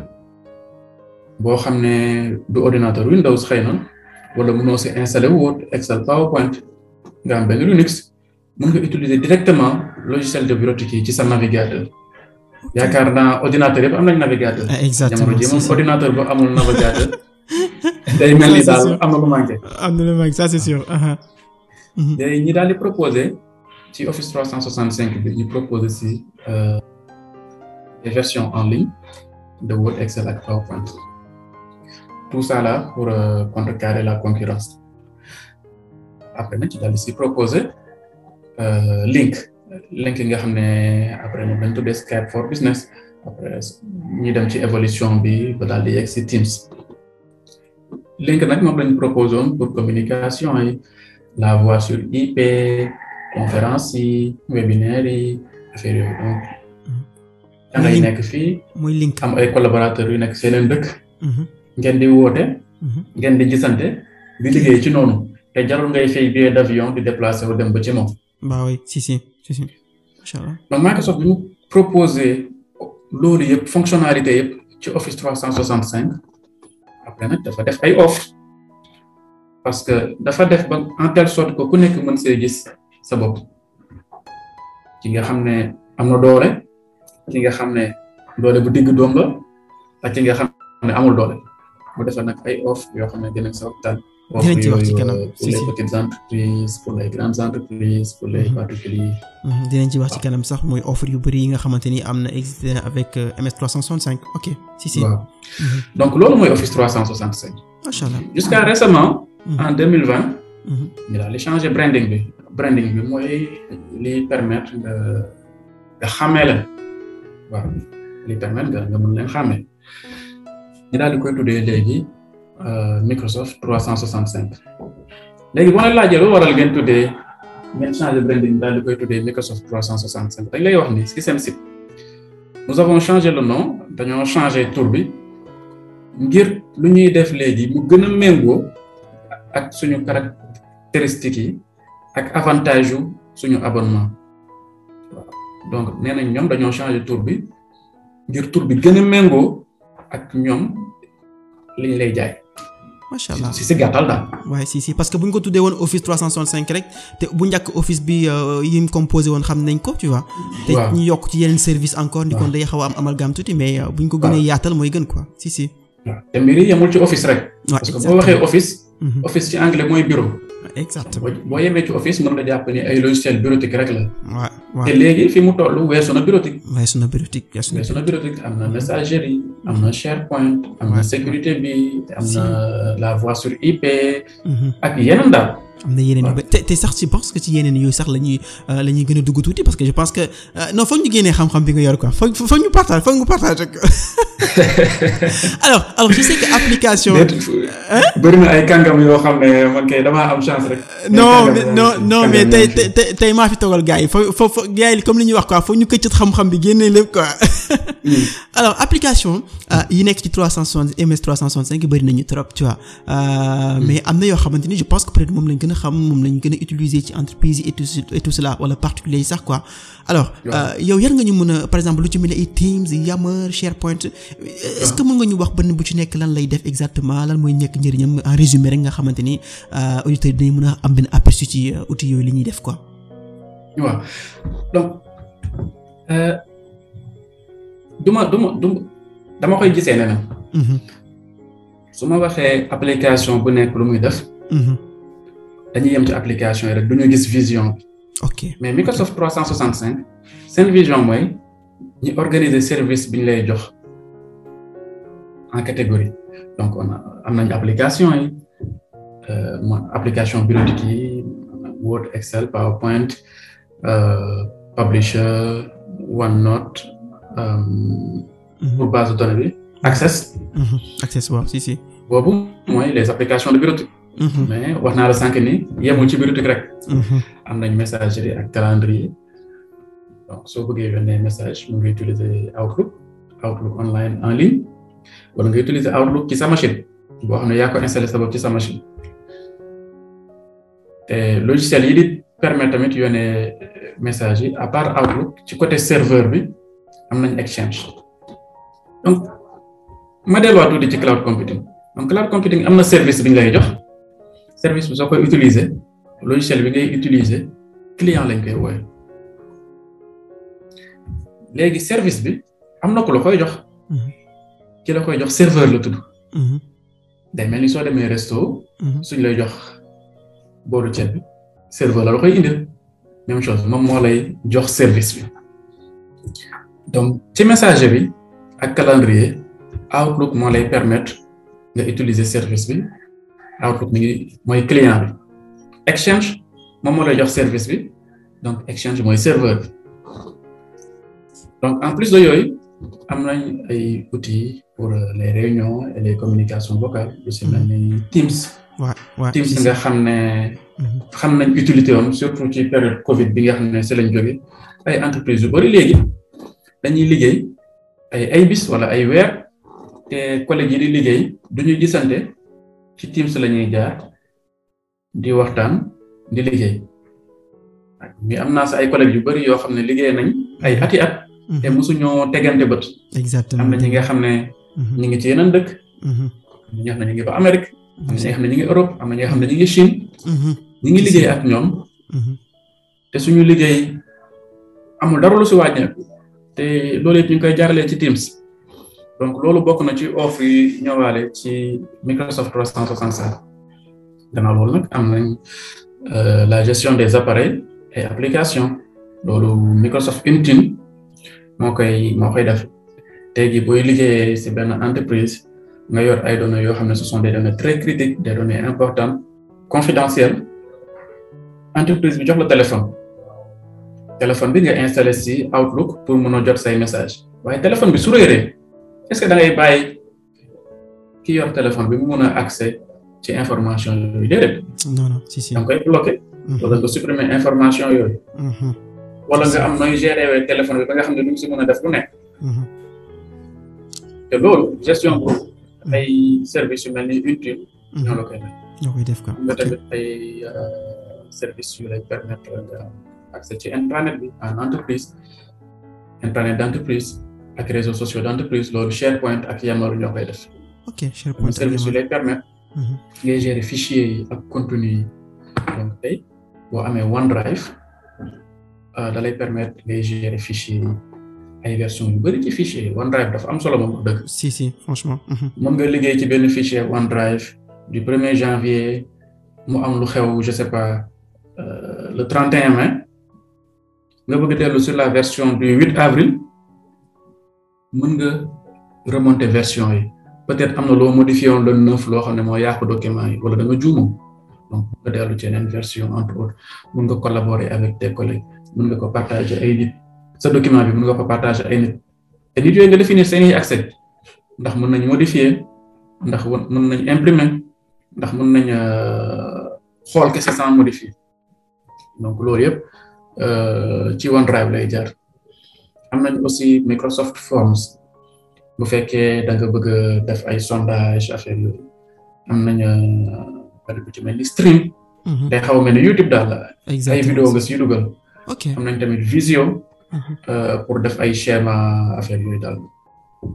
boo xam ne du ordinateur Windows xëy na wala mënoo si installer Word, Excel, PowerPoint nga am benn Linux mën nga utiliser directement logiciel de bureautique yi ci sa navigateur yaakaar naa ordinateur yëpp am nañ navigateur. exactement jamono ji moom ordinateur bu amul navigateur day mel ni daal am na lu manqué. am na lu manqué ça c'est sûr. day ñi daal di proposer ci Office 365 bi ñu proposer ci des versions en ligne de Word, Excel ak PowerPoint tout ça là pour contrecarrer la concurrence. Après nag ci daal di si proposer link yi nga xam ne après moom lañ tuddee Skype for Business après ñi dem ci évolution bi ba daal di yegg si Teams link nag moom lañ proposé woon pour communication yi la voix sur IP conférence yi webinaire yi affaire yooyu donc da ngay nekk fii muy link am ay collaborateurs yu nekk seeneen dëkk ngeen di woote ngeen di gisante di liggéey ci noonu te jarul ngay fay billet d'avion di déplacer wu dem ba ci moom. bah oui si inchallah. donc Microsoft bi mu proposé loolu yëpp fonctionnalité yëpp ci Office 365 après nag dafa def ay offre parce que dafa def ba en telle sorte que ku nekk mën see gis sa bopp ki nga xam ne am na doole ki nga xam ne doole bu digg doom la ak ki nga xam ne amul doole mu defal nag ay offre yoo xam ne dinañ sa waxtaan. dinañ ci wax ci kanam pour les petites entreprises pour les grandes entreprises pour les particuliers. dinañ ci wax ci kanam sax mooy offre yu bëri yi nga xamante ni am na existé avec MS 365 ok si. waaw donc loolu mooy Office 365. macha allah jusqu'à récemment. en 2020. ñu daal di changer branding bi mooy li permettre nga xàmmee leen waaw li permettre nga mën leen xàmmee ñu daal di koy tuddee léegi. Microsoft 365 léegi boo leen laajee lu waral ngeen tuddee ngeen changer branding daal di koy tuddee Microsoft 365 dañ lay wax ni ci seen site nous avons changé le nom dañoo changer tur bi ngir lu ñuy def léegi mu gën a méngoo ak suñu caractéristiques yi ak avantage yu suñu abonnement waaw donc nee nañ ñoom dañoo changer tur bi ngir tur bi gën a méngoo ak ñoom li ñu lay jaay. macha allah si gàttal daal. waaye si parce que bu ñu ko tuddee woon Office 365 rek te bu njëkk Office bi yi mu composé woon xam nañ ko tu vois. te ñu yokk ci yeneen service encore ni kon day xaw a am amalgame tuuti mais bu ñu ko gënee yaatal mooy gën quoi si. waaw te mbir yi yemul ci Office rek. parce que boo waxee Office. Office ci anglais mooy bureau. exactement boo yemee ci Office mën nga jàpp ni ay logiciel bureautique rek la. waaw te léegi fi mu toll weesu na bureautique. am na messagerie am na SharePoint am na sécurité bi am na la voix sur IP. ak yeneen daal. am na yeneen yu ba te sax ci pense que ci yeneen yooyu sax la ñuy gën a dugg tuuti parce que je pense que non foog ñu génnee xam-xam bi nga yor quoi foog ñu partage rek alors je sais que application. bëri na ay kàngam yoo xam ne man kay damaa am chance rek. non mais tey maa fi toogal gars yi foo gars yi comme li ñuy wax quoi foog ñu këccët xam-xam bi génnee lépp quoi. alors application yi nekk ci 360 MS 365 bëri nañu trop tu vois mais am na yoo xamante ni je pense que peut-être moom lañ gën a xam moom lañ gën a utiliser ci entreprise yi et tout cela wala particulier yi sax quoi alors yow yar nga ñu mën a par exemple lu ci mel ne ay Teams Yammer SharePoint est-ce que mën nga ñu wax benn bu ci nekk lan lay def exactement lan mooy nekk njëriñam en résumé rek nga xamante ni auditeurs yi dañu mën a am benn aperçu ci outils yooyu li ñuy def quoi. waaw donc dama koy gisee ne na su ma waxee application bu nekk lu muy def dañuy yem ci application yi rek du ñu gis vision bi. ok mais Microsoft 365 seen vision mooy ñi organiser service bi ñu lay jox en catégorie donc am nañu application yi application bureautique yi Word, Excel, PowerPoint, Publisher, OneNote pour base de données bi Access. Access waaw si. boobu mooy les applications de bureautique. mais wax naa la sànq ni yemul ci bureautique rek. am nañ messagerie ak calendrier donc soo bëggee yónnee message mu ngi utiliser Outlook online en ligne wala nga utiliser Outlook ci sa machine boo xam ne yaa ko installé sa bopp ci sa machine te logiciel yi di permettre tamit yónnee message yi à part Outlook ci côté serveur bi am nañ Exchange donc ma delluwaat tuuti ci cloud computing donc cloud computing am na service bi ñu lay jox service bi soo koy utiliser logiciel bi ngay utiliser client lañ koy wooye léegi service bi am na ku la koy jox ki la koy jox serveur la tudd day mel ni soo demee resto suñ lay jox boolu ceeb bi serveur la koy indil même chose moom moo lay jox service bi donc ci messager bi ak calendrier Outlook moo lay permettre nga utiliser service bi Outlook mi ngi mooy client bi Exchange moom moo lay jox service bi donc Exchange mooy serveur bi donc en plus de yooyu am nañ ay outils pour les réunions et les communications vocales lu si mel ni Teams. Teams nga xam ne xam nañ utilité am surtout ci période Covid bi nga xam ne si lañ jóge ay entreprises yu bari léegi dañuy liggéey ay bis wala ay weer te collègues yi di liggéey du ñuy gisante ci Teams la ñuy jaar di waxtaan di liggéey mais am naa sa ay collègues yu bari yoo xam ne liggéey nañ ay ati at te mosuñoo tegante bët. exactement am na ñi nga xam ne ñu ngi ci yeneen dëkk ñi nga xam ne ñu ngi ba Amérique am na ñi nga xam ne ñu ngi Europe am na ñi nga xam ne ñu ngi Chine ñi ngi liggéey ak ñoom te suñu liggéey amul dara lu si wàññeeku te loolu it ñu ngi koy jaaralee ci Teams donc loolu bokk na ci offre yi ñëwaale ci Microsoft 365 gannaaw loolu nag am nañ la gestion des appareils et applications loolu Microsoft Intune moo koy def tey jii booy liggéeyee ci benn entreprise nga yor ay données yoo xam ne ce sont des données très critiques des données importantes confidentielles entreprise bi jox la téléphone bi nga installé ci Outlook pour mën a jot say message waaye téléphone bi su réeree est-ce que da ngay bàyyi ki yor téléphone bi mu mën a accès ci information yooyu déedéet. non si da nga koy bloqué. wala nga supprimer information yooyu. wala nga am nooy gérer téléphone bi ba nga xam ne du si mën a def lu nekk. te loolu gestion boobu ay services yu mel ni Intune ñoo la koy def. ñoo koy def quoi nga tamit ay services yu lay permettre nga accès ci intranet bi en entreprise intranet d'entreprise ak réseaux sociaux d'entreprise loolu SharePoint ak Yammer ñoo koy def. ok SharePoint service yu lay permettre ngay gérer fichiers yi ak contenu yi donc tey boo amee OneDrive da lay permettre ngay gérer fichiers yi ay versions yu bari ci fichier yi OneDrive dafa am solo moom wax dëgg. si franchement. mën nga liggéey ci benn fichier OneDrive du 1er janvier mu am lu xew je sais pas le 31 mai nga bëgg dellu sur la version du 8 avril mën nga remonter version yi peut-être am na loo modifié woon le 9 loo xam ne moo yàqu document yi wala da nga juumoo donc nga dellu ci yeneen version entre autres mën nga collaborer avec tes collègues mën nga ko partager ay nit sa document bi mën nga ko partager ay nit te nit yooyu nga définir seeni accès ndax mën nañ modifier ndax mën nañ imprimer ndax mën nañ xool kese sans modifier donc loolu yëpp ci OneDrive lay jaar am nañ aussi Microsoft Forms bu fekkee da nga bëgg a def ay sondage affaire yooyu am nañ bari bu ci mel ni Stream day xaw a mel ni YouTube daal la ay vidéo nga siy dugal am nañ tamit Visio pour def ay schéma affaire yooyu daal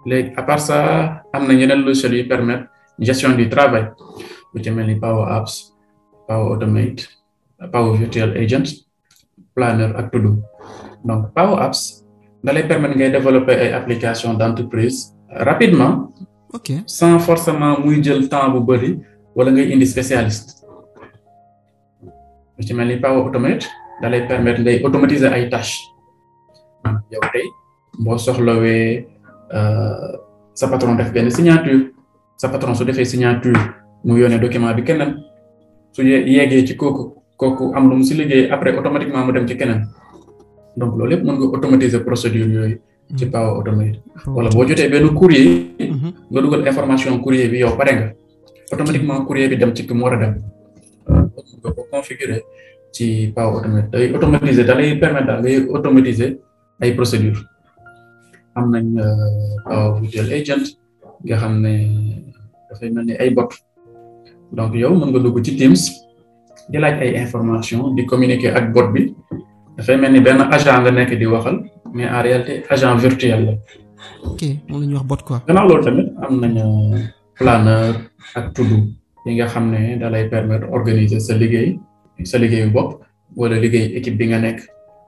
léegi à part ça am na yeneen logiciels yu permettre gestion du travail lu ci mel ni Power Apps, Power Automate, Power Virtual Agent, Planner ak To Do. Donc Power Apps da lay permettre ngay développer ay applications d'entreprise rapidement. ok sans forcément muy jël temps bu bëri wala ngay indi spécialiste. lu ci mel ni Power Automate da lay permettre ngay automatiser ay tâches. yow tey boo soxlawee sa patron def benn signature sa patron su defee signature mu yónnee document bi keneen su yeggee ci kooku am lu mu si liggéey après automatiquement mu dem ci keneen donc loolu yëpp mën nga automatiser procédure yooyu ci Power Automate. wala boo jotee benn courrier nga dugal information courrier bi yow pare nga automatiquement courrier bi dem ci ki mu war a dem nga ko configurer ci Power Automate day automatiser da lay permettre daal ngay automatiser ay procédures. am nañ Power Virtual Agent nga xam ne dafay mel ni ay bot donc yow mën nga dugg ci Teams di laaj ay information di communiquer ak bot bi dafay mel ni benn agent nga nekk di waxal mais en réalité agent virtuel la. ok moom la ñuy wax bot quoi. gannaaw loolu tamit am nañu Planner ak To Do yi nga xam ne da lay permettre organiser sa liggéeyu bopp wala liggéey équipe bi nga nekk.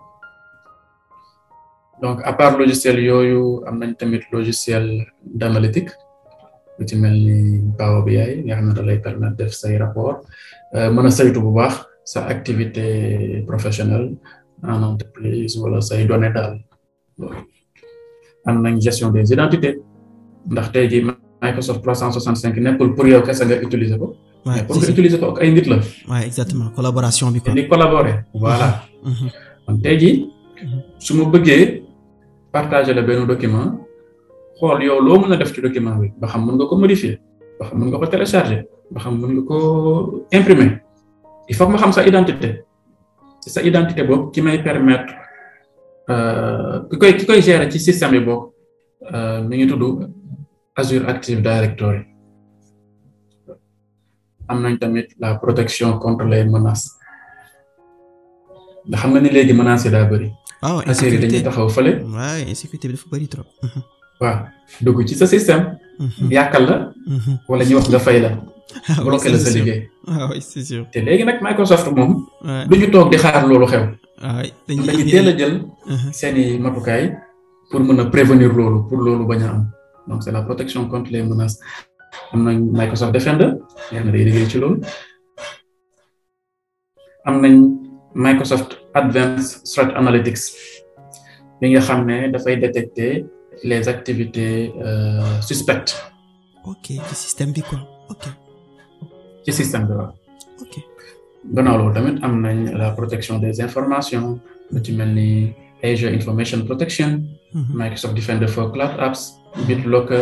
donc à part logiciel yooyu am nañ tamit logiciel d'analytique lu ci mel ni Power BI nga xam ne da lay permettre def say rapport mën a saytu bu baax sa activité professionnelle en entreprise wala say données daal. am nañ gestion des identités ndax tey jii Microsoft 365 nekkul pour yow kese nga utiliser ko. mais pour nga utiliser ko ak ay nit la. waaw exactement collaboration bi quoi. di collaborer voilà. kon tey jii su ma bëggee partager la benn document xool yow loo mën a def ci document bi ba xam mën nga ko modifier ba xam mën nga ko télécharger ba xam mën nga ko imprimer il faut que ma xam sa identité sa identité boobu ki may permettre ki koy gérer ci système bi boobu mi ngi tudd Azure Active Directory. am nañ tamit la protection contre les menaces nga xam nga ni léegi menaces yi daa bëri. waaw insécurité dañuy taxaw fële. waaw insécurité bi dafa bëri trop. waaw dugg ci sa système. yàqal la. wala ñu wax nga fay la. bloqué la sa liggéey. waaw c'est sûr. te léegi nag Microsoft moom. du ñu toog di xaar loolu xew. waaw dañuy teel a jël. seeni matukaay pour mën a prévenir loolu pour loolu bañ a am donc c'est la protection contre les menaces. am nañ Microsoft Defender yaa ngi day liggéey ci loolu. am nañ Microsoft Advanced Threat Analytics bi nga xam ne dafay détecter les activités suspectes. ok ci système bi quoi ok. ci système bi waaw. ok gannaaw loolu tamit am nañ la protection des informations lu ci mel ni Azure Information Protection. Microsoft Defender for Cloud Apps. BitLocker.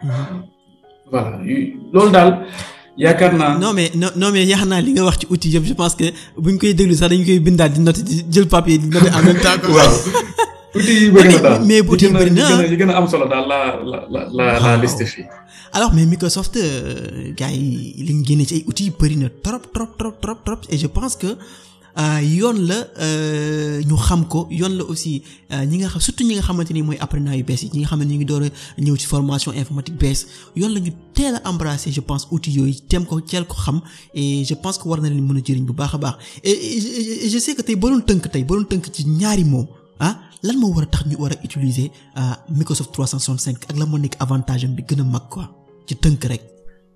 voilà loolu daal. yaakaar naa non mais yaakaar naa li nga wax ci outil yëpp je pense que buñ koy déglu sax dañu koy bindaat di noter di jël papier di noter en même temps. waaw outil yi bëri na daal mais outil yi bëri na yi gën a am solo daal la liste fii. alors mais Microsoft gars yi li ñu génne ci ay outils yi bëri na trop et je pense que yoon la ñu xam ko yoon la aussi ñi nga xam surtout ñi nga xamante ni mooy apprenants yu bees yi ñi nga xam ne ñu ngi door a ñëw ci formation informatique bees yoon la ñu teel a embrasser je pense outils yooyu teem ko teel ko xam et je pense que war na leen mën a jëriñ bu baax a baax et je sais que tey boo doon tënk ci ñaari mots lan moo war a tax ñu war a utiliser Microsoft 365 ak lan moo nekk avantage am bi gën a mag quoi ci tënk rek.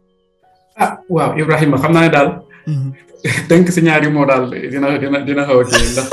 waaw Ibrahima xam naa ne daal. tënk si ñaari moo daal dina xaw a kii ndax.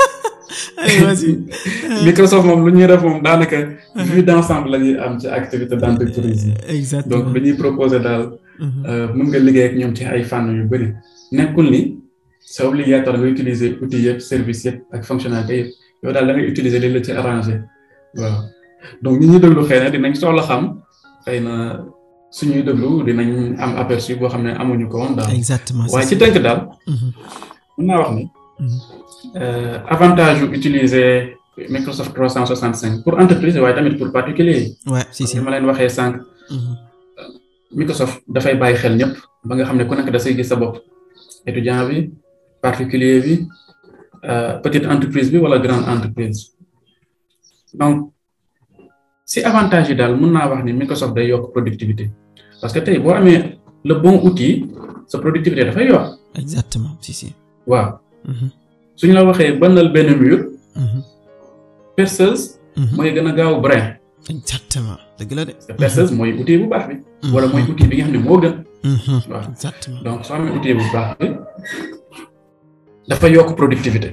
Microsoft moom lu ñuy def moom daanaka. vue d'ensemble la ñuy am ci activité d'entreprise yi. exactement donc lu ñuy proposer daal. mën nga liggéey ak ñoom ci ay fànn yu bëri. nekkul ni c'est obligatoire nga utiliser outils yëpp service yëpp ak fonctionnalité yëpp yow daal da ngay utiliser li la ci arrangé waaw donc ñi ñuy déglu xëy na dinañ soxla xam xëy na. suñuy déglu dinañ am aperçu boo xam ne amuñu ko woon daal. exactement waaye ci tënk daal. mën naa wax ni. avantage yu utiliser Microsoft 365 pour entreprise waaye tamit pour particulier yi. ouais si ma leen waxee sànq. Microsoft dafay bàyyi xel ñëpp ba nga xam ne ku nekk da say gis sa bopp étudiant bi particulier bi petite entreprise bi wala grande entreprise donc si avantage yi daal mën naa wax ni Microsoft day yokk productivité parce que tey boo amee le bon outil sa productivité dafay yokk. exactement si. waaw. suñu la waxee bënnal benn mur. perceuse. mooy gën a gaaw brin. exactement dëgg la de. parce que perceuse mooy outil bu baax bi. wala mooy outil bi nga xam ne moo gën. waaw exactement donc soo amee outil bu baax bi dafa yokk productivité.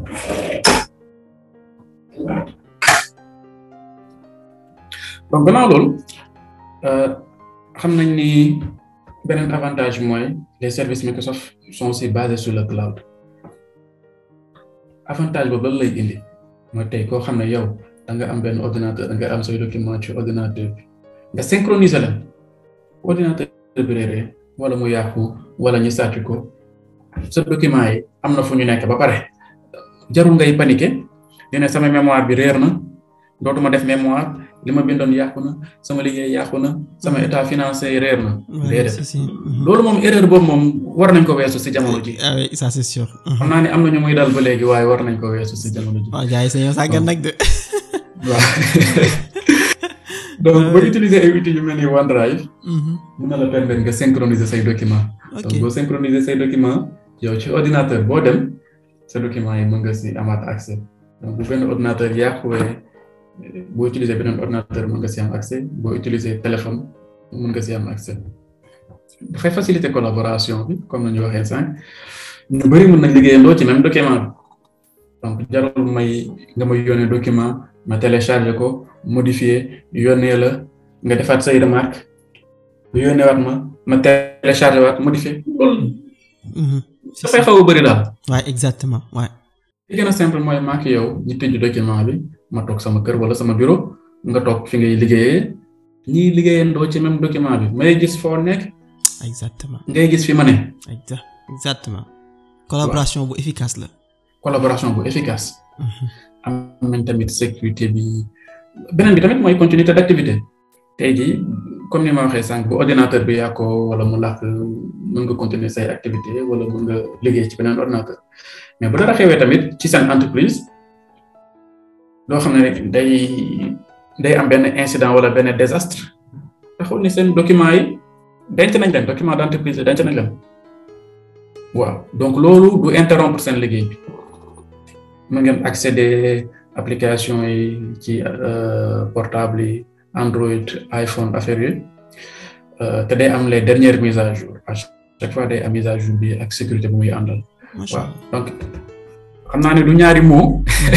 donc gannaaw loolu xam nañ ni beneen avantage mooy les services Microsoft sont aussi basés sur le cloud. avantage boobu lan lay indi mooy tey koo xam ne yow da nga am benn ordinateur da nga am say document ci ordinateur bi nga synchroniser leen ordinateur bi réeree wala mu yàqu wala ñu sàcc ko sa document yi am na fu ñu nekk ba pare jarul ngay paniquer ñu ne sama mémoire bi réer na dootuma def mémoire li ma bindoon yàqu na sama liggéey yàqu na sama état financier réer na. déedéet loolu moom erreur boobu moom war nañ ko weesu si jamono ji. ah oui ça c'est sûr. xam naa ne am na ñu muy dal ba léegi waaye war nañ ko weesu si jamono ji. waaw gars yi sañoo sàggan nag de. waaw donc boo utiliser ay outils yu mel ni OneDrive. mën na la permettre nga synchroniser say documents. donc boo synchroniser say documents yow ci ordinateur boo dem sa documents yi mën nga si amaat accès donc bu benn ordinateur yàquwee boo utiliser beneen ordinateur mën nga si am accès boo utiliser téléphone mën nga si am accès dafay faciliter collaboration bi comme nañu waxee sànq ñu bëri mën nañ liggéeyandoo ci même document bi donc jarul nga may yónnee document ma télécharger ko modifier yónnee la nga defaat say remarque yónnee waat ma télécharger waat modifier loolu dafay xaw a bëri daal. waaw exactement waaw. li gën a simple mooy maa ngi yow ñu tëj document bi ma toog sama kër wala sama bureau nga toog fi ngay liggéeyee ñiy liggéeyandoo ci même document bi may gis foo nekk. exactement ngay gis fi ma ne. exactement. collaboration bu efficace la. collaboration bu efficace. am nañ tamit sécurité bi beneen bi tamit mooy continuité d'activité tey jii comme ni ma waxee sànq bu ordinateur bi yàqoo wala mu làkk mën nga continuer say activité wala mën nga liggéey ci beneen ordinateur mais bu dara xewee tamit ci seen entreprise loo xam ne day am benn incident wala benn désastre taxul ni seen document yi denc nañ leen document d'entreprise denc nañ leen waaw donc loolu du interrompre seen liggéey bi mën ngeen accéder application yi ci portable yi Android iPhone affaire yi te day am les dernières mises à jour à chaque fois day am mise à jour bi ak sécurité bu muy àndal. waaw donc xam naa ne du ñaari mots.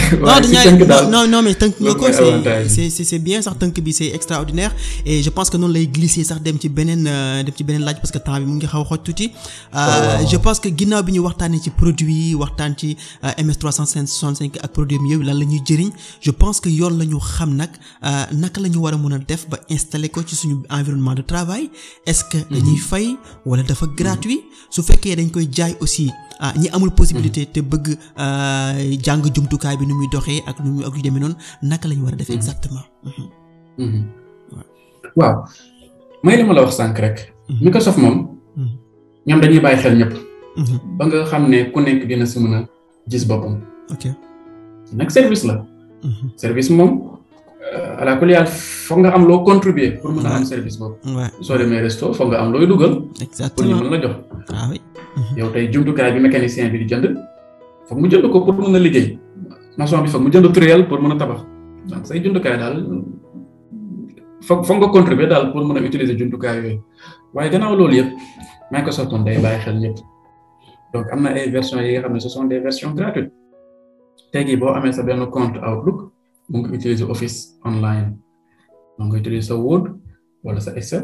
non mais tënk nga ko c'est bien sax tënk bi c'est extraordinaire et je pense que noonu lay glisser sax dem ci beneen laaj parce que temps bi mu ngi xaw a xoj tuuti. je pense que ginnaaw bi ñu waxtaanee ci produit yi waxtaan ci MS 365 ak produit yooyu lan la ñuy jëriñ je pense que yoon la ñu xam nag naka la ñu war a mën a def ba installer ko ci suñu environnement de travail est-ce que dañuy fay wala dafa gratuit su fekkee dañ koy jaay aussi ñi amul possibilité te bëgg jàng jumtukaay bi nu muy doxee ak nu muy ak yu demee noonu naka la ñu war a def exactement. waaw mooy li ma la wax sànq rek. Microsoft moom. ñoom dañuy bàyyi xel ñëpp. ba nga xam ne ku nekk dina si mën a gis boppam. ok nag service la. service moom ala kulli haal foog nga am loo contribuer pour mën a am service boobu. soo demee resto foog nga am looy dugal. pour ñu mën la jox. ah oui. yow tey jumtukaay bi mécanicien bi di jënd foog mu jënd ko pour mën a liggéey maçon bi foog mu jënd truelle pour mën a tabax donc say jumtukaay daal foog nga contribuer daal pour mën a utiliser jumtukaay yooyu waaye gannaaw loolu yëpp Microsoft moom day bàyyi xel ñëpp donc am na ay versions yi nga xam ne ce sont des versions gratuites tey jii boo amee sa benn compte Outlook mu ngi utiliser Office online mu ngi utiliser sa Word wala sa Excel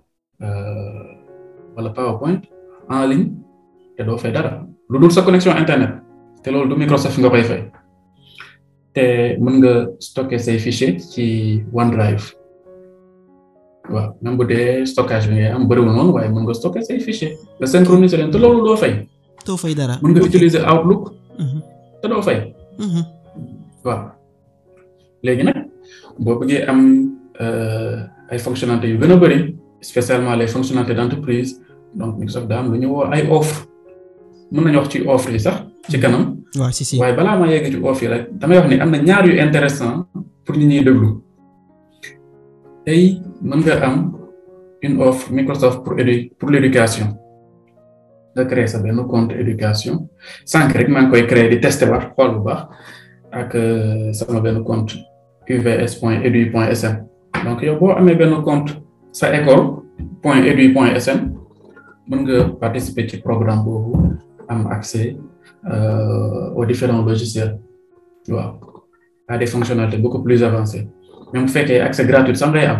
wala PowerPoint en ligne te doo fay dara lu dul sa connexion internet te loolu du Microsoft nga koy fay te mën nga stocker say fichiers ci OneDrive waaw même bu dee stockage bi ngay am bëriwul noonu waaye mën nga stocker say fichiers nga synchroniser leen te loolu doo fay. doo fay dara mën nga utiliser Outlook. te doo fay. waaw léegi nag boo bëggee am ay fonctionnalités yu gën a bëri spécialement les fonctionnalités d'entreprise donc Microsoft daa am lu ñu woo ay offre mën nañu wax ci offre yi sax ci kanam. waaw si waaye balaa maa yegg ci offre yi rek damay wax ni am na ñaar yu intéressant pour ñi ñuy déglu tey mën nga am une offre Microsoft pour l'éducation nga créer sa benn compte éducation sànq rek maa ngi koy créer di tester war xool bu baax ak sama benn compte uvs.edu.sn donc yow boo amee benn compte sa école.edu.sn mën nga participer ci programme boobu am accès aux différents logiciels waaw à des fonctionnalités beaucoup plus avancées même bu fekkee accès gratuit sax ngay am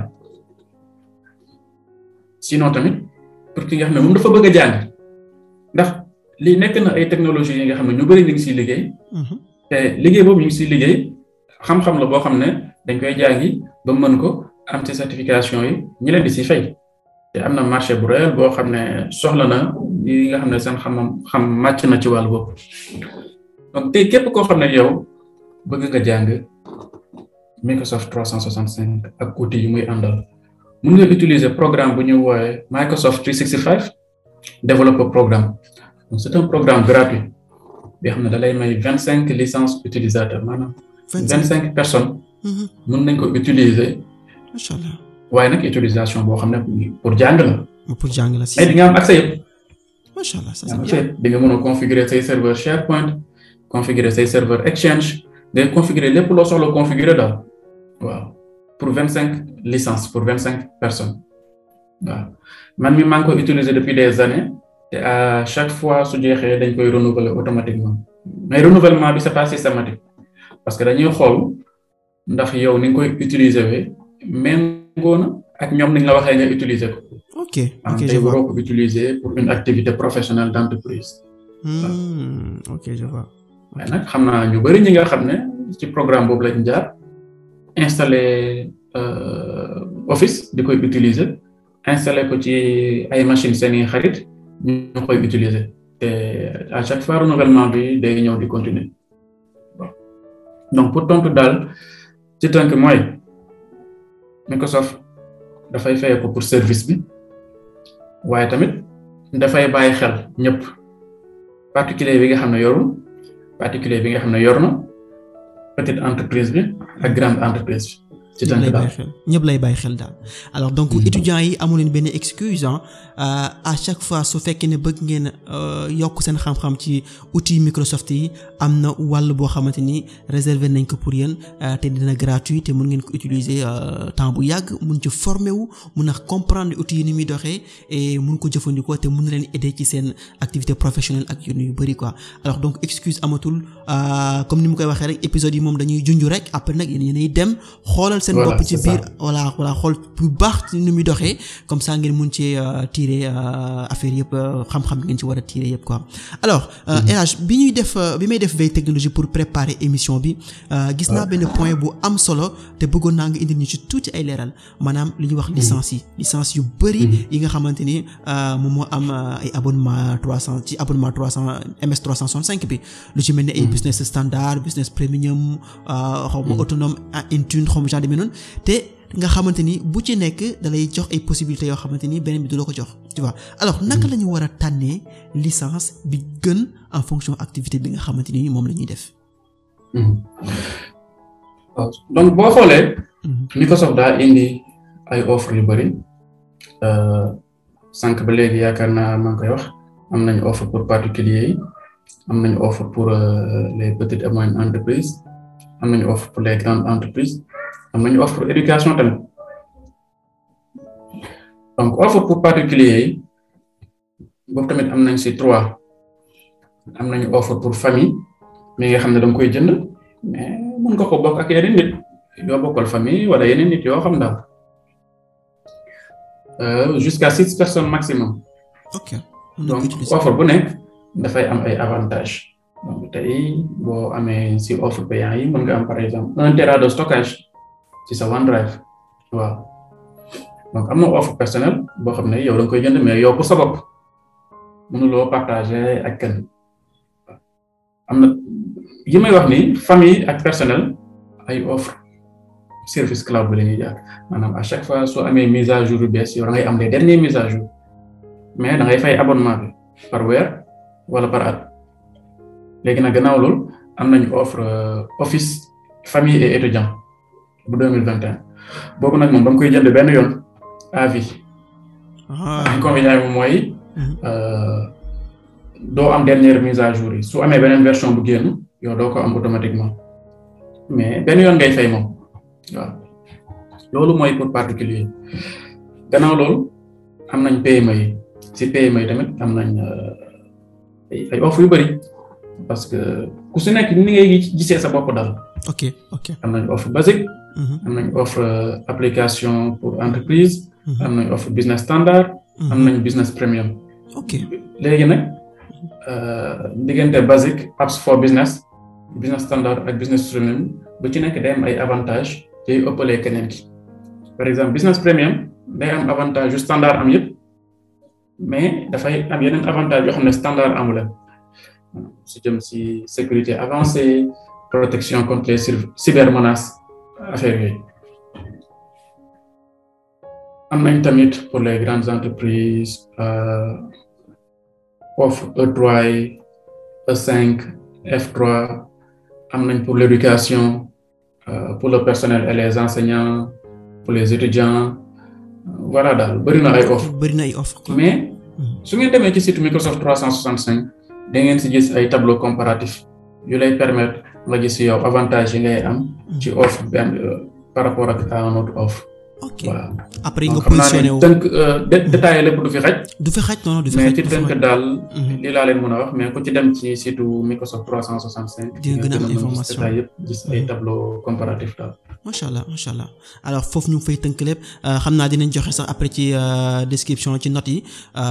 sinon tamit pour ki nga xam ne moom dafa bëgg a jàng ndax lii nekk na ay technologies yi nga xam ne ñu bëri ñu ngi siy liggéey te liggéey boobu ñu ngi siy liggéey xam-xam la boo xam ne dañ koy jàngi ba mën ko am ci certification yi ñi leen di si fay te am na marché bu réel boo xam ne soxla na yi nga xam ne seen xam màcc na ci wàll boobu donc tey képp koo xam ne yow bëgg nga jàng Microsoft 365 ak outils yi muy àndal mën nga utiliser programme bu ñu woowee Microsoft 365 Developer Programme donc c'est un programme gratuit bi xam ne da lay may 25 licences utilisateurs maanaam 25 personnes mën nañ ko utiliser macha allah waaye nag utilisation boo xam ne pour jàng la si mais di nga am accès yëpp macha allah ça c'est bien di nga mën a configurer say serveur SharePoint configurer say serveur Exchange ngay configurer lépp loo soxla configurer daal waaw pour 25 licences pour 25 personnes waaw man mi maa ngi koy utiliser depuis des années te à chaque fois su jeexee dañ koy renouveler automatiquement mais renouvellement bi c'est pas systématique parce que dañuy xool ndax yow ni nga koy utiliser wee méngoo na ak ñoom ni nga la waxee nga utiliser ko. ok je vois tey ko utiliser pour une activité professionnelle d'entreprise. ok je vois. mais nag xam naa ñu bari ñi nga xam ne ci programme boobu lañ jaar installer Office di koy utiliser installer ko ci ay machines seeni xarit ñu koy utiliser te à chaque fois renouvellement bi day ñëw di continuer bon donc pour tontu daal ci tënk mooy Microsoft dafay fay ko pour service bi waaye tamit dafay bàyyi xel ñëpp particulier bi nga xam ne yorul particulier bi nga xam ne yor na petite entreprise bi ak grande entreprise bi. ñëpp lay bàyyi xel daal alors donc étudiants yi amu leen benn excuse à chaque fois su fekkee ne bëgg ngeen yokk seen xam-xam ci outils Microsoft yi am na wàll boo xamante ni réservé nañ ko pour yéen te dina gratuit te mën ngeen ko utiliser temps bu yàgg mun ci former wu mun a comprendre outils yi ni muy doxee et mun ko jëfandikoo te mun na leen aider ci seen activité professionnelle ak yu bëri quoi alors donc excuse amatul comme ni mu koy waxee rek épisode yi moom dañuy junj rek après nag yéenay dem xoolal seen bopp ci biir voilà xool bu baax ni muy doxee comme ça ngeen mun ci tirer affaire yëpp xam-xam ngeen ci war a tirer yëpp quoi alors El Hadj bi may def veille technologie pour préparer émission bi gis naa benn point bu am solo te bëggoon naa nga indi ñu ci tuuti ay leeral maanaam li ñuy wax licence yu bëri yi nga xamante ni moom moo am ay abonnement 300 ci abonnement 300 MS 365 bi lu ci mel ni ay business standard business premium xaw ma autonome Intune xaw ma genre noonu te nga xamante ni bu ci nekk da lay jox ay possibilités yoo xamante ni beneen bi du la ko jox tu vois alors naka la ñu war a tànnee licence bi gën en fonction activité bi nga xamante ni moom la ñuy def. donc boo xoolee. Microsoft daa indi ay offre yu bari sànq ba léegi yaakaar naa maa ngi koy wax am nañu offre pour particuliers yi am nañu offre pour les petites et moyennes entreprises am nañu offre pour les grandes entreprises. am nañu offre pour éducation tamit donc offre pour particulier yi boobu tamit am nañ ci 3 am nañu offre pour famille mi nga xam ne danga koy jënd mais mën nga ko bokk ak yeneen nit yoo bokkal famille wala yeneen nit yoo xam daal jusqu'à 6 personnes maximum. ok donc offre bu nekk dafay am ay avantages donc tey boo amee ci offre payant yi mën nga am par exemple 1 Tera de stockage ci sa OneDrive waaw donc am na offre personnelle boo xam ne yow da nga koy jënd mais yow pour sa bopp mënuloo partager ak kenn am na yi may wax ni famille ak personnel ay offre service cloud bi la ñuy jaar maanaam à chaque fois soo amee mise à jour yu bees yow da ngay am les dernières mises à jour mais da ngay fay abonnement bi par weer wala par at léegi nag gannaaw loolu am nañu offre Office famille et étudiant bu 2021 boobu nag moom da nga koy jënd benn yoon à vie. inconvénient bi mooy doo am dernière mise à jour yi su amee beneen version bu génn yow doo ko am automatiquement mais benn yoon ngay fay moom waaw loolu mooy pour particulier. gannaaw loolu am nañ PME yi si PME yi tamit am nañ ay offre yu bëri parce que ku si nekk ni ngay gisee sa bopp daal. ok am nañ offre basique. am nañ offre application pour entreprise. am nañ offre business standard. am nañ business premium. ok léegi nag diggante basique apps for business business standard ak business premium bu ci nekk day am ay avantages day ëppalee keneen ki par exemple business premium day am avantage yu standard am yëpp mais dafay am yeneen avantage yoo xam ne standard amuleen si jëm si sécurité avancée protection contre les cybermenaces affaire yooyu. am nañ tamit pour les grandes entreprises offre E3 E5 F3 am nañ pour l'éducation pour le personnel et les enseignants pour les étudiants voilà daal bëri na ay offre mais su ngeen demee ci site Microsoft 365 da ngeen si gis ay tableau comparatif yu lay permettre nga gis yow avantage yi ngay am ci offre benn par rapport ak à un autre offre. ok voilà après nga positionné wu tënk détaillé lépp du fi xaj. non du fi xaj mais ci tënk daal lii laa leen mën a wax mais ku ci dem ci site Microsoft 365. di nga gën a am information détaillé yëpp gis ay tableau comparatif daal. macha allah alors foofu ñu ngi fay tënk lépp xam naa dinañ joxe sax après ci description ci notes yi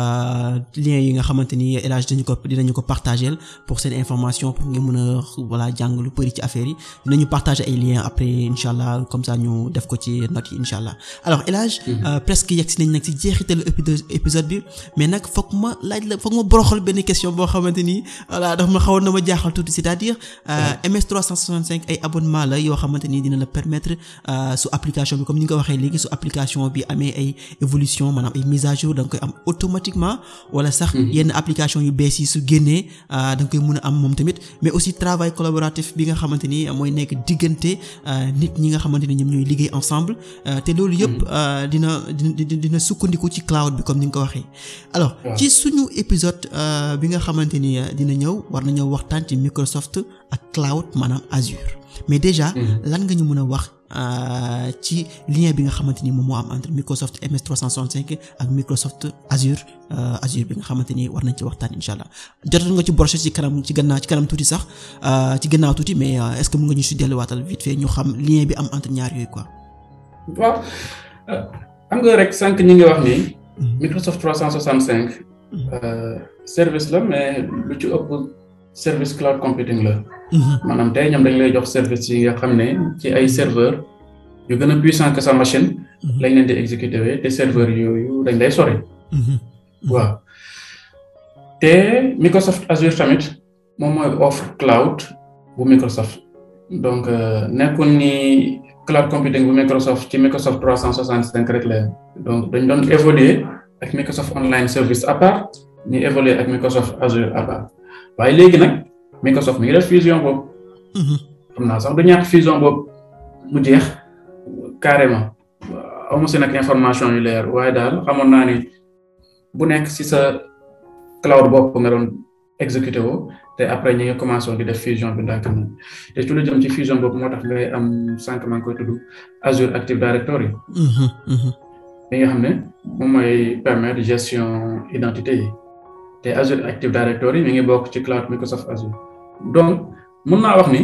lien yi nga xamante ni El Hadj dinañu ko partager pour seen information pour ngeen mën a voilà jàng lu bëri ci affaire yi dinañu partager ay liens après incha allah comme ça ñu def ko ci notes yi incha allah alors El Hadj presque yegg si nañ nag ci jeexitalu épisode bi mais nag foog ma boroxal benn question boo xamante ni voilà dafa ma xawoon na ma jaaxal tuuti c'est-à-dire MS 365 ay abonnement la yoo xamante ni dina la permettre su application bi comme ni nga ko waxee léegi su application bi amee ay évolution maanaam ay mise à jour da nga koy am automatiquement wala sax yenn application yu bees yi su génnee da nga koy mën a am moom tamit mais aussi travail collaboratif bi nga xamante ni mooy nekk diggante nit ñi nga xamante ni ñoom ñooy liggéey ensemble te loolu yëpp dina sukkandiku ci cloud bi comme ni nga ko waxee alors ci suñu épisode bi nga xamante ni dina ñëw war na ñëw waxtaan ci Microsoft ak cloud maanaam Azure mais déjà lan nga ñu mën a wax ci lien bi nga xamante ni moom moo am entre Microsoft MS 365 ak Microsoft Azure bi nga xamante ni war nañ ci waxtaan incha allah jotoon nga ci broché ci kanam tuuti sax ci gannaaw tuuti mais est-ce que mën nga ñu si delluwaatal vite fait ñu xam lien bi am entre ñaar yooyu quoi. waaw xam nga rek sànq ñi ngi wax ni Microsoft 365 service la mais lu ci ëpp service cloud computing la. maanaam tey ñoom dañ lay jox service yi nga xam ne ci ay serveur yu gën a puissant que sa machine lañ leen di exécuter te serveur yooyu dañ lay sori. waaw te Microsoft Azure tamit moom mooy offre cloud bu Microsoft donc nekkul ni cloud computing bu Microsoft ci Microsoft 365 rek la donc dañ doon évoluer ak Microsoft Online Service à part ñu évoluer ak Microsoft Azure à part waaye léegi nag Microsoft mi ngi def fusion boobu. xam naa sax du ñàkk fusion boobu mu jeex carrément amu si nag information yu leer waaye daal xamoon naa ni bu nekk si sa cloud bopp nga doon exécuté woo te après ñi nga commencé di def fusion bi ndànk na te ci lu jëm ci fusion boobu moo tax ngay am sànq maa ngi koy tudd Azure Active Directory. li nga xam ne moom mooy permettre gestion identité yi te Azure Active Directory mi ngi bokk ci cloud Microsoft Azure donc mun naa wax ni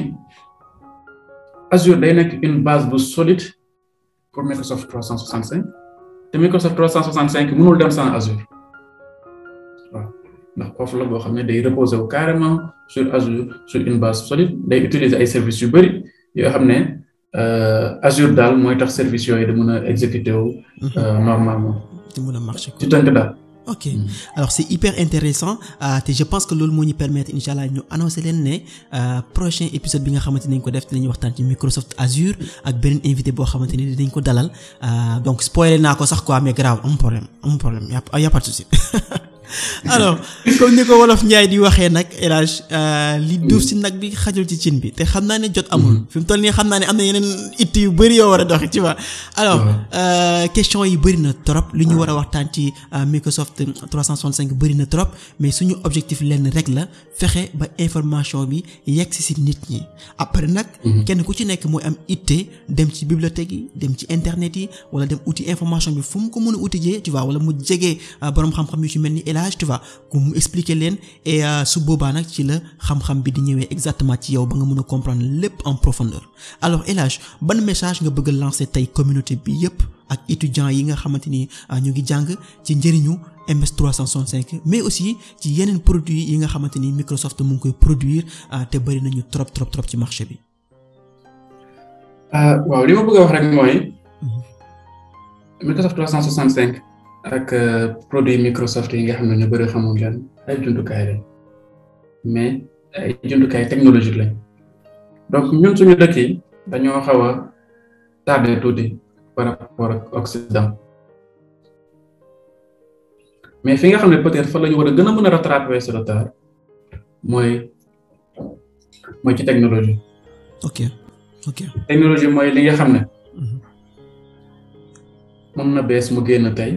Azure day nekk une base bu solide pour Microsoft 365 te Microsoft 365 mënul dem sans Azure waaw ndax foofu la boo xam ne day reposer wu carrément sur Azure sur une base solide day utiliser ay services yu bëri yoo xam ne Azure daal mooy tax services yooyu da mën a exécuter wu normalement. di mën a marcher ci tënk daal. ok alors c'est hyper intéressant te je pense que loolu moo ñu permettre incha allah ñu annoncer leen ne prochain épisode bi nga xamante ni nañ ko def dinañu waxtaan ci Microsoft Azure ak beneen invité boo xamante ni dinañ ko dalal donc spoiler naa ko sax quoi mais grave amul problème y a pas de souci alors comme ni ko wolof Njaay di waxee nag El Hadj li duuf si nag bi xajul ci cin bi te xam naa ne jot amul fi mu toll nii xam naa ne am na yeneen it yu bëri yoo war a doxi tu vois alors question yi bëri na trop li ñu war a waxtaan ci Microsoft 365 bëri na trop mais suñu objectif lenn rek la fexe ba information bi yegg si nit ñi après nag kenn ku ci nekk mooy am itte dem ci bibliothèque yi dem ci internet yi wala dem uti information bi fu mu ko mën a utijee tu vois wala mu jege borom xam-xam yu ci mel ni El Hadj tu vois ku mu expliquer leen et su boobaa nag ci la xam-xam bi di ñëwee exactement ci yow ba nga mën a comprendre lépp en profondeur alors El Hadj ban message nga bëgg a lancer tey communauté bi yépp ak étudiants yi nga xamante ni ñu ngi jàng ci njëriñu MS 365 mais aussi ci yeneen produits yi nga xamante ni Microsoft mu ngi koy produire te bari nañu trop ci marché bi. waaw li ma bëgg a wax rek mooy Microsoft 365 ak produit Microsoft yi nga xam ne ñu bëri xamul leen ay jumtukaay lañ mais ay jumtukaay technologique lañ donc ñun suñu dëkk yi dañoo xaw a tardé tuuti par rapport ak Occident mais fi nga xam ne peut-être fa la ñu war a gën a mën a rattraper ce retard mooy ci technologie. ok technologie mooy li nga xam ne mën na bees mu génn tey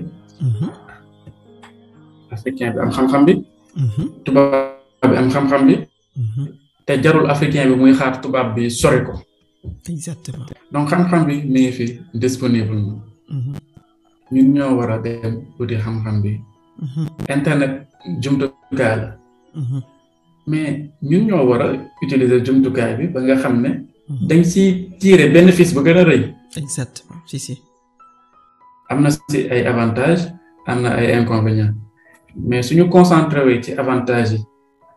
africain bi am xam-xam bi tubaab bi am xam-xam bi te jarul africain bi muy xaar tubaab bi sori ko exactement donc xam-xam bi mi ngi fi disponible ñun ñoo war a dem uti xam-xam bi internet jumtukaay la mais ñun ñoo war a utiliser jumtukaay bi ba nga xam ne dañ si tirer bénéfice bu gën a rëy exactement si am na si ay avantages am na ay inconvénients mais suñu concentré wu ci avantages yi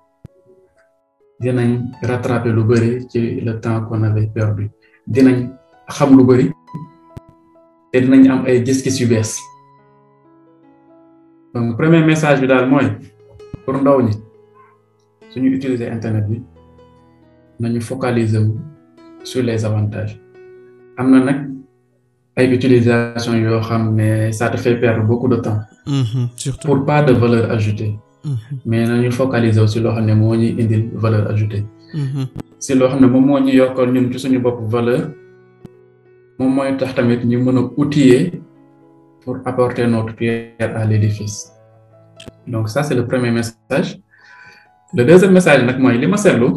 dinañ rattraper lu bëri ci le temps qu'on avait perdu dinañ xam lu bëri te dinañ am ay gis-gis yu bees donc premier message bi daal mooy pour ndaw ñi suñu utiliser internet bi nañu focaliser wu sur les avantages am na nag ay utilisation yoo xam ne ça te fait perdre beaucoup de temps surtout pour pas de valeur ajoutée mais nañu focaliser wu si loo xam ne moo ñuy indil valeur ajoutée si loo xam ne moom moo ñu yokkal ñun ci suñu bopp valeur moom mooy tax tamit ñu mën a outiller pour apporter notre pierre à l'édifice donc ça c'est le premier message le deuxième message nag mooy li ma seetlu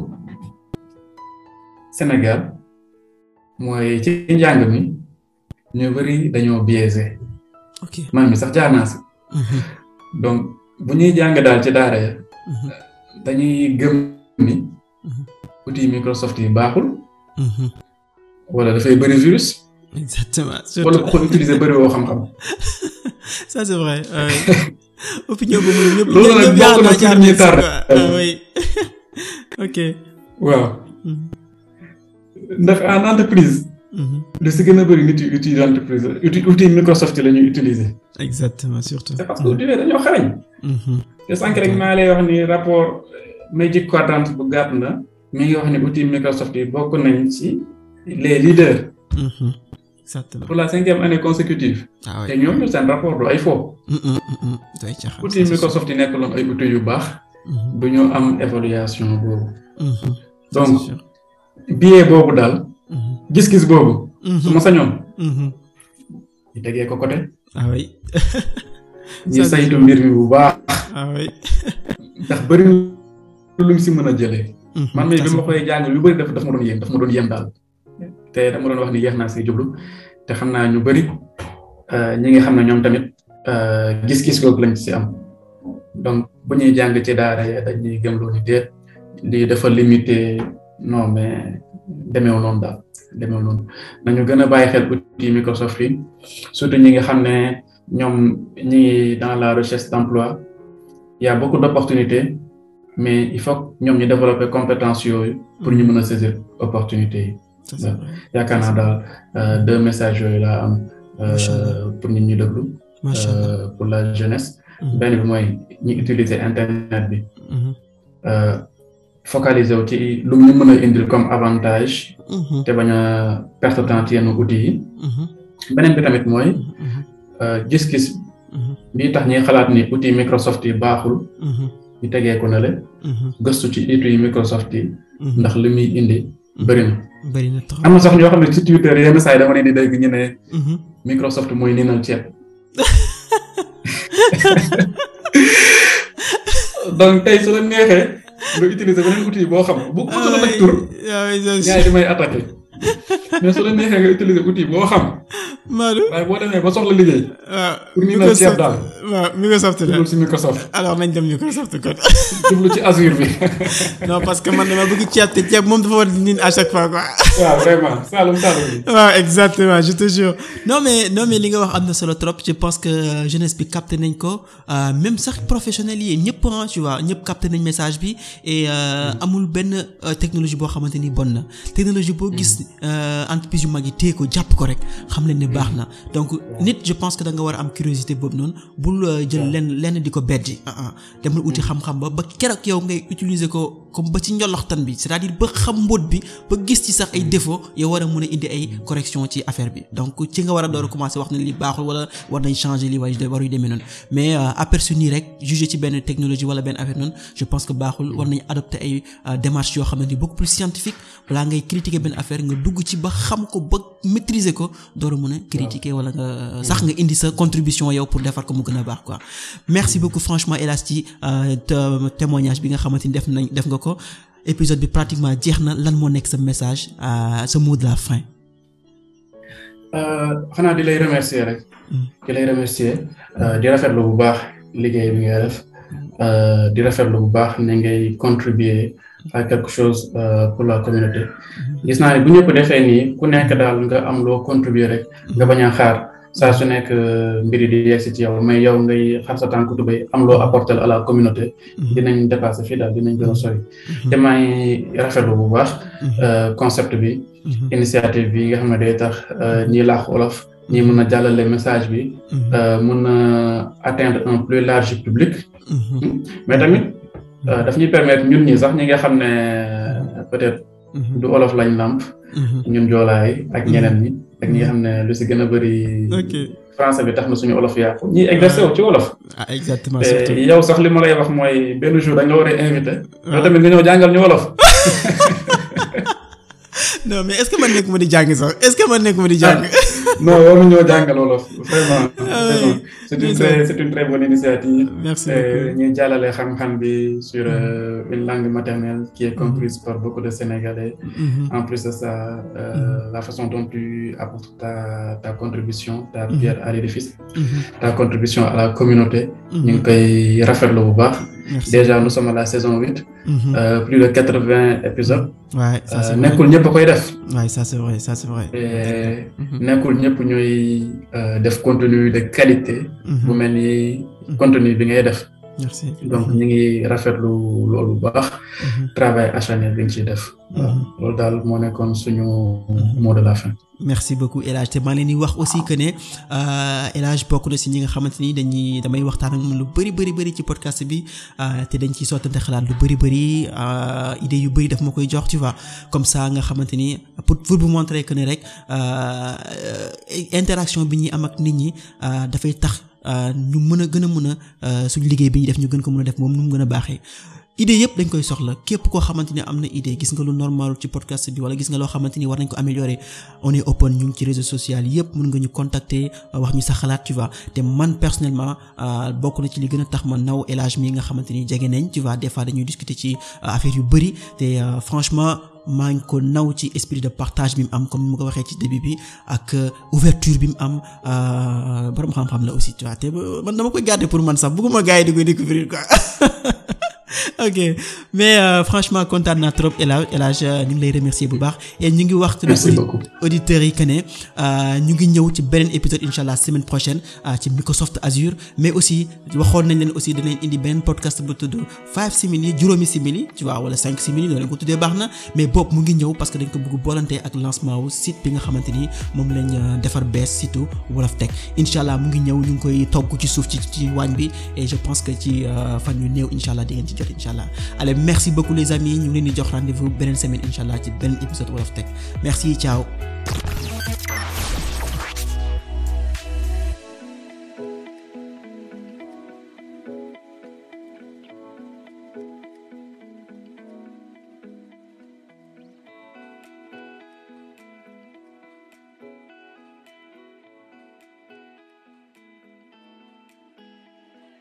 Sénégal mooy ci njàng mi ñu bëri dañoo biaisé man mi sax jaar naa si donc bu ñuy jàng daal ci daara ya dañuy gëm ni outil Microsoft yi baaxul wala dafay bëri virus exactement wala ku ko utiliser bëri woo xam-xam ça c'est vrai opinion boobu ñëpp loolu nag bokk na ci ñuy tardé oui ok waaw ndax en entreprise lu si gën a bëri nit yi outil entreprise outil Microsoft la ñuy utiliser exactement surtout c'est parce que outil dañoo xarañ te sànq rek maa lay wax ni rapport Magic Quadrant bu gàtt na mi ngi wax ni outil Microsoft yi bokk nañ ci les leaders exactement pour la 5e année consécutive te ñoom ñu seen rapport du ay faux outil Microsoft yi nekk loon ay outil yu baax du ñu am évaluation boobu donc billet boobu daal gis-gis boobu su ma sañoon ñu tegee ko côté ñu saytu mbir mi bu baax ndax bëri luñ si mën a jëlee man mii bi ma koy jàng lu bëri daf ma doon yéem daal te dama doon wax ni yeex naa si jublu te xam naa ñu bëri ñi nga xam ne ñoom tamit gis-gis googu lañ ci am donc bu ñuy jàng ci daara ya dañuy gëmloo ni déet lii dafa limité non mais demeewul noonu daal demeewul noonu nañu gën a bàyyi xel outil Microsoft yi surtout ñi nga xam ne ñoom ñi ngi dans la recherche d'emploi il y a beaucoup d'opportunités mais il faut ñoom ñu développer compétences yooyu pour ñu mën a saisir opportunités yi yaakaar naa daal 2 messages yooyu laa am pour nit ñi déglu pour la jeunesse benn bi mooy ñi utiliser internet bi focaliser wu ci lu ñu mën a indil comme avantage te bañ a perte temps ci yenn outils yi beneen bi tamit mooy gis-gis bii tax ñuy xalaat ni outil Microsoft yi baaxul ñu tegee ko na le gëstu ci outil Microsoft yi ndax li muy indi bëri na trop. am na sax ñoo xam ne ci Twitter yenn saa yi dama leen di dégg ñu ne Microsoft mooy niinal ceeb donc tey su la neexee nga utiliser beneen outil boo xam bu ko doon ak tur ñaari di may attaqué mais su la neexee nga utiliser outil boo xam Madou waaye boo demee ba soxla liggéey pour niinal ceeb daal waaw Microsoft la jublu ci Microsoft alors nañ dem Microsoft kon jublu ci Azure bi non parce que man dama bëgg ceeb te ceeb moom dafa war di niin à chaque fois quoi waaw vraiment Saloum bi waaw exactement je te jure non mais li nga wax am na solo trop je pense que jeunesse bi capté nañ ko même sax professionnels yi ñëpp tu vois ñëpp capté nañ message bi et amul benn technologie boo xamante ni bon na technologie boo gis entreprise yu mag yi téye ko jàpp ko rek xam leen ne baax na donc nit je pense que da nga war a am curiosité boobu noonu bul jël lenn di ko beddi demal uti xam-xam ba keroog yow ngay utiliser ko comme ba ci njoloxtan bi c'est-à-dire ba xam mbóot bi ba gis ci sax ay défaut yow war a mën a indi ay correction ci affaire bi donc ci nga war a door a commencer wax ne li baaxul wala war nañ changer li waruy demee noonu mais aperçu nii rek juger ci benn technologie wala benn affaire noonu je pense que baaxul war nañ adopter ay démarches yoo xamante ni beaucoup plus scientifique balaa ngay critiquer benn affaire nga dugg ci ba xam ko ba maîtriser ko door a mën a critiquer wala nga sax nga indi sa contribution yow pour defar ko mu gën a baax quoi merci beaucoup franchement El Hadj ci témoignage bi nga xamante ni def nga ko épisode bi pratiquement jeex na lan moo nekk sa message sa mot de la fin. xanaa di lay remercier rek. di rafetlu bu baax liggéey bi ngay def di rafetlu bu baax ne ngay contribuer à quelque chose pour la communauté. gis naa ne bu ñëpp defee nii ku nekk daal nga am loo contribuer rek nga bañ a xaar. saa su nekk mbiri di yegsi ci yow mais yow ngay xar sa tànk tubéy am loo apporter à la communauté dinañ dépasser fii daal dinañ gën a sori te maa ngi rafetlu bu baax concept bi initiative bi nga xam ne day tax ñi làkk wolof ñi mën a jàllale message bi mën a atteindre un plus large public mais tamit daf ñuy permettre ñun ñi sax ñi nga xam ne peut-être du wolof lañ làmp ñun joolaay ak ñeneen ñi ak ñi nga xam ne lu si gën a bëri français bi tax na suñu wolof yàqu ñi exercer wu ci wolof exactement yow sax li ma lay wax mooy benn jour dañ la war a invité yow tamit nga ñëw jàngal ñu wolof non mais est-ce que man nekkuma di jàng sax est-ce que man nekkuma di jàng non waru ñoo jàngal wolof vraiment c'est une très bonne initiative merci beaucoup ñuy jàllale xam-xam bi sur une langue maternelle qui est comprise par beaucoup de Sénégalais en plus de ça la façon dont tu apportes ta contribution ta pierre à l'édifice ta contribution à la communauté ñu ngi koy rafetlu bu baax déjà nous sommes à la saison 8 plus de 80 épisodes ouais ça c'est nekkul ñëpp a koy def ouais ça c'est vrai nekkul ñëpp ñooy def contenu de qualité bu mel ni contenu bi ngay def merci donc ñu ngi rafetlu loolu bu baax travail acharné bi nga ciy def waaw loolu daal moo nekkoon suñu mot de la fin merci beaucoup El Hadj te maa leen di wax aussi que ne El Hadj bokk na si ñi nga xamante ni damay waxtaan ak moom lu bëri ci podcast bi te dañ ciy sottante xalaat lu bëri idée yu bëri daf ma koy jox tu vois comme ça nga xamante ni pour vous montrer que ne rek interaction bi ñuy am ak nit ñi dafay tax ñu mën a suñu liggéey bi ñuy def ñu gën ko mën a def moom nu mu gën a baaxee. idée yëpp dañ koy soxla képp koo xamante ni am na idée gis nga lu normal ci podcast bi wala gis nga loo xamante ni war nañ ko améliorer on est open ñu ngi ci réseaux sociaux yëpp mën nga ñu contacter wax ñu sa xalaat tu vois te man personnellement bokk na ci li gën a tax ma naw El Hadj mi nga xamante ni jege nañ tu vois des fois dañuy discuter ci affaire yu bëri te franchement maa ngi ko naw ci esprit de partage bi mu am comme ni ma ko waxee ci début bi ak ouverture bi mu am borom xam-xam la aussi tu vois te man dama koy garder pour man sax bëgguma gars yi di koy découvrir quoi ok mais franchement kontaan naa trop El Hadj ñu ngi lay remercier bu baax et ñu ngi wax tamit auditeurs yi que ne ñu ngi ñëw ci beneen épisode inchallah semaine prochaine ci Microsoft Azure mais aussi waxoon nañ leen aussi danañ indi beneen podcast bu tudd 5 simili juróomi simili tu vois wala 5 simili noonu lañ ko tuddee baax na mais boobu mu ngi ñëw parce que dañ ko bëgg boolante ak lancement wu site bi nga xamante ni moom lañ defar bees surtout Wolof Tech inchallah mu ngi ñëw ñu ngi koy togg ci suuf ci waañ bi et je pense que ci fan yu néew inchallah di ngeen ci jot inchallah allez merci beaucoup les amis ñu ngi leen di jox rendez-vous beneen semaine inchallah ci beneen épisode Wolof Tech merci ciao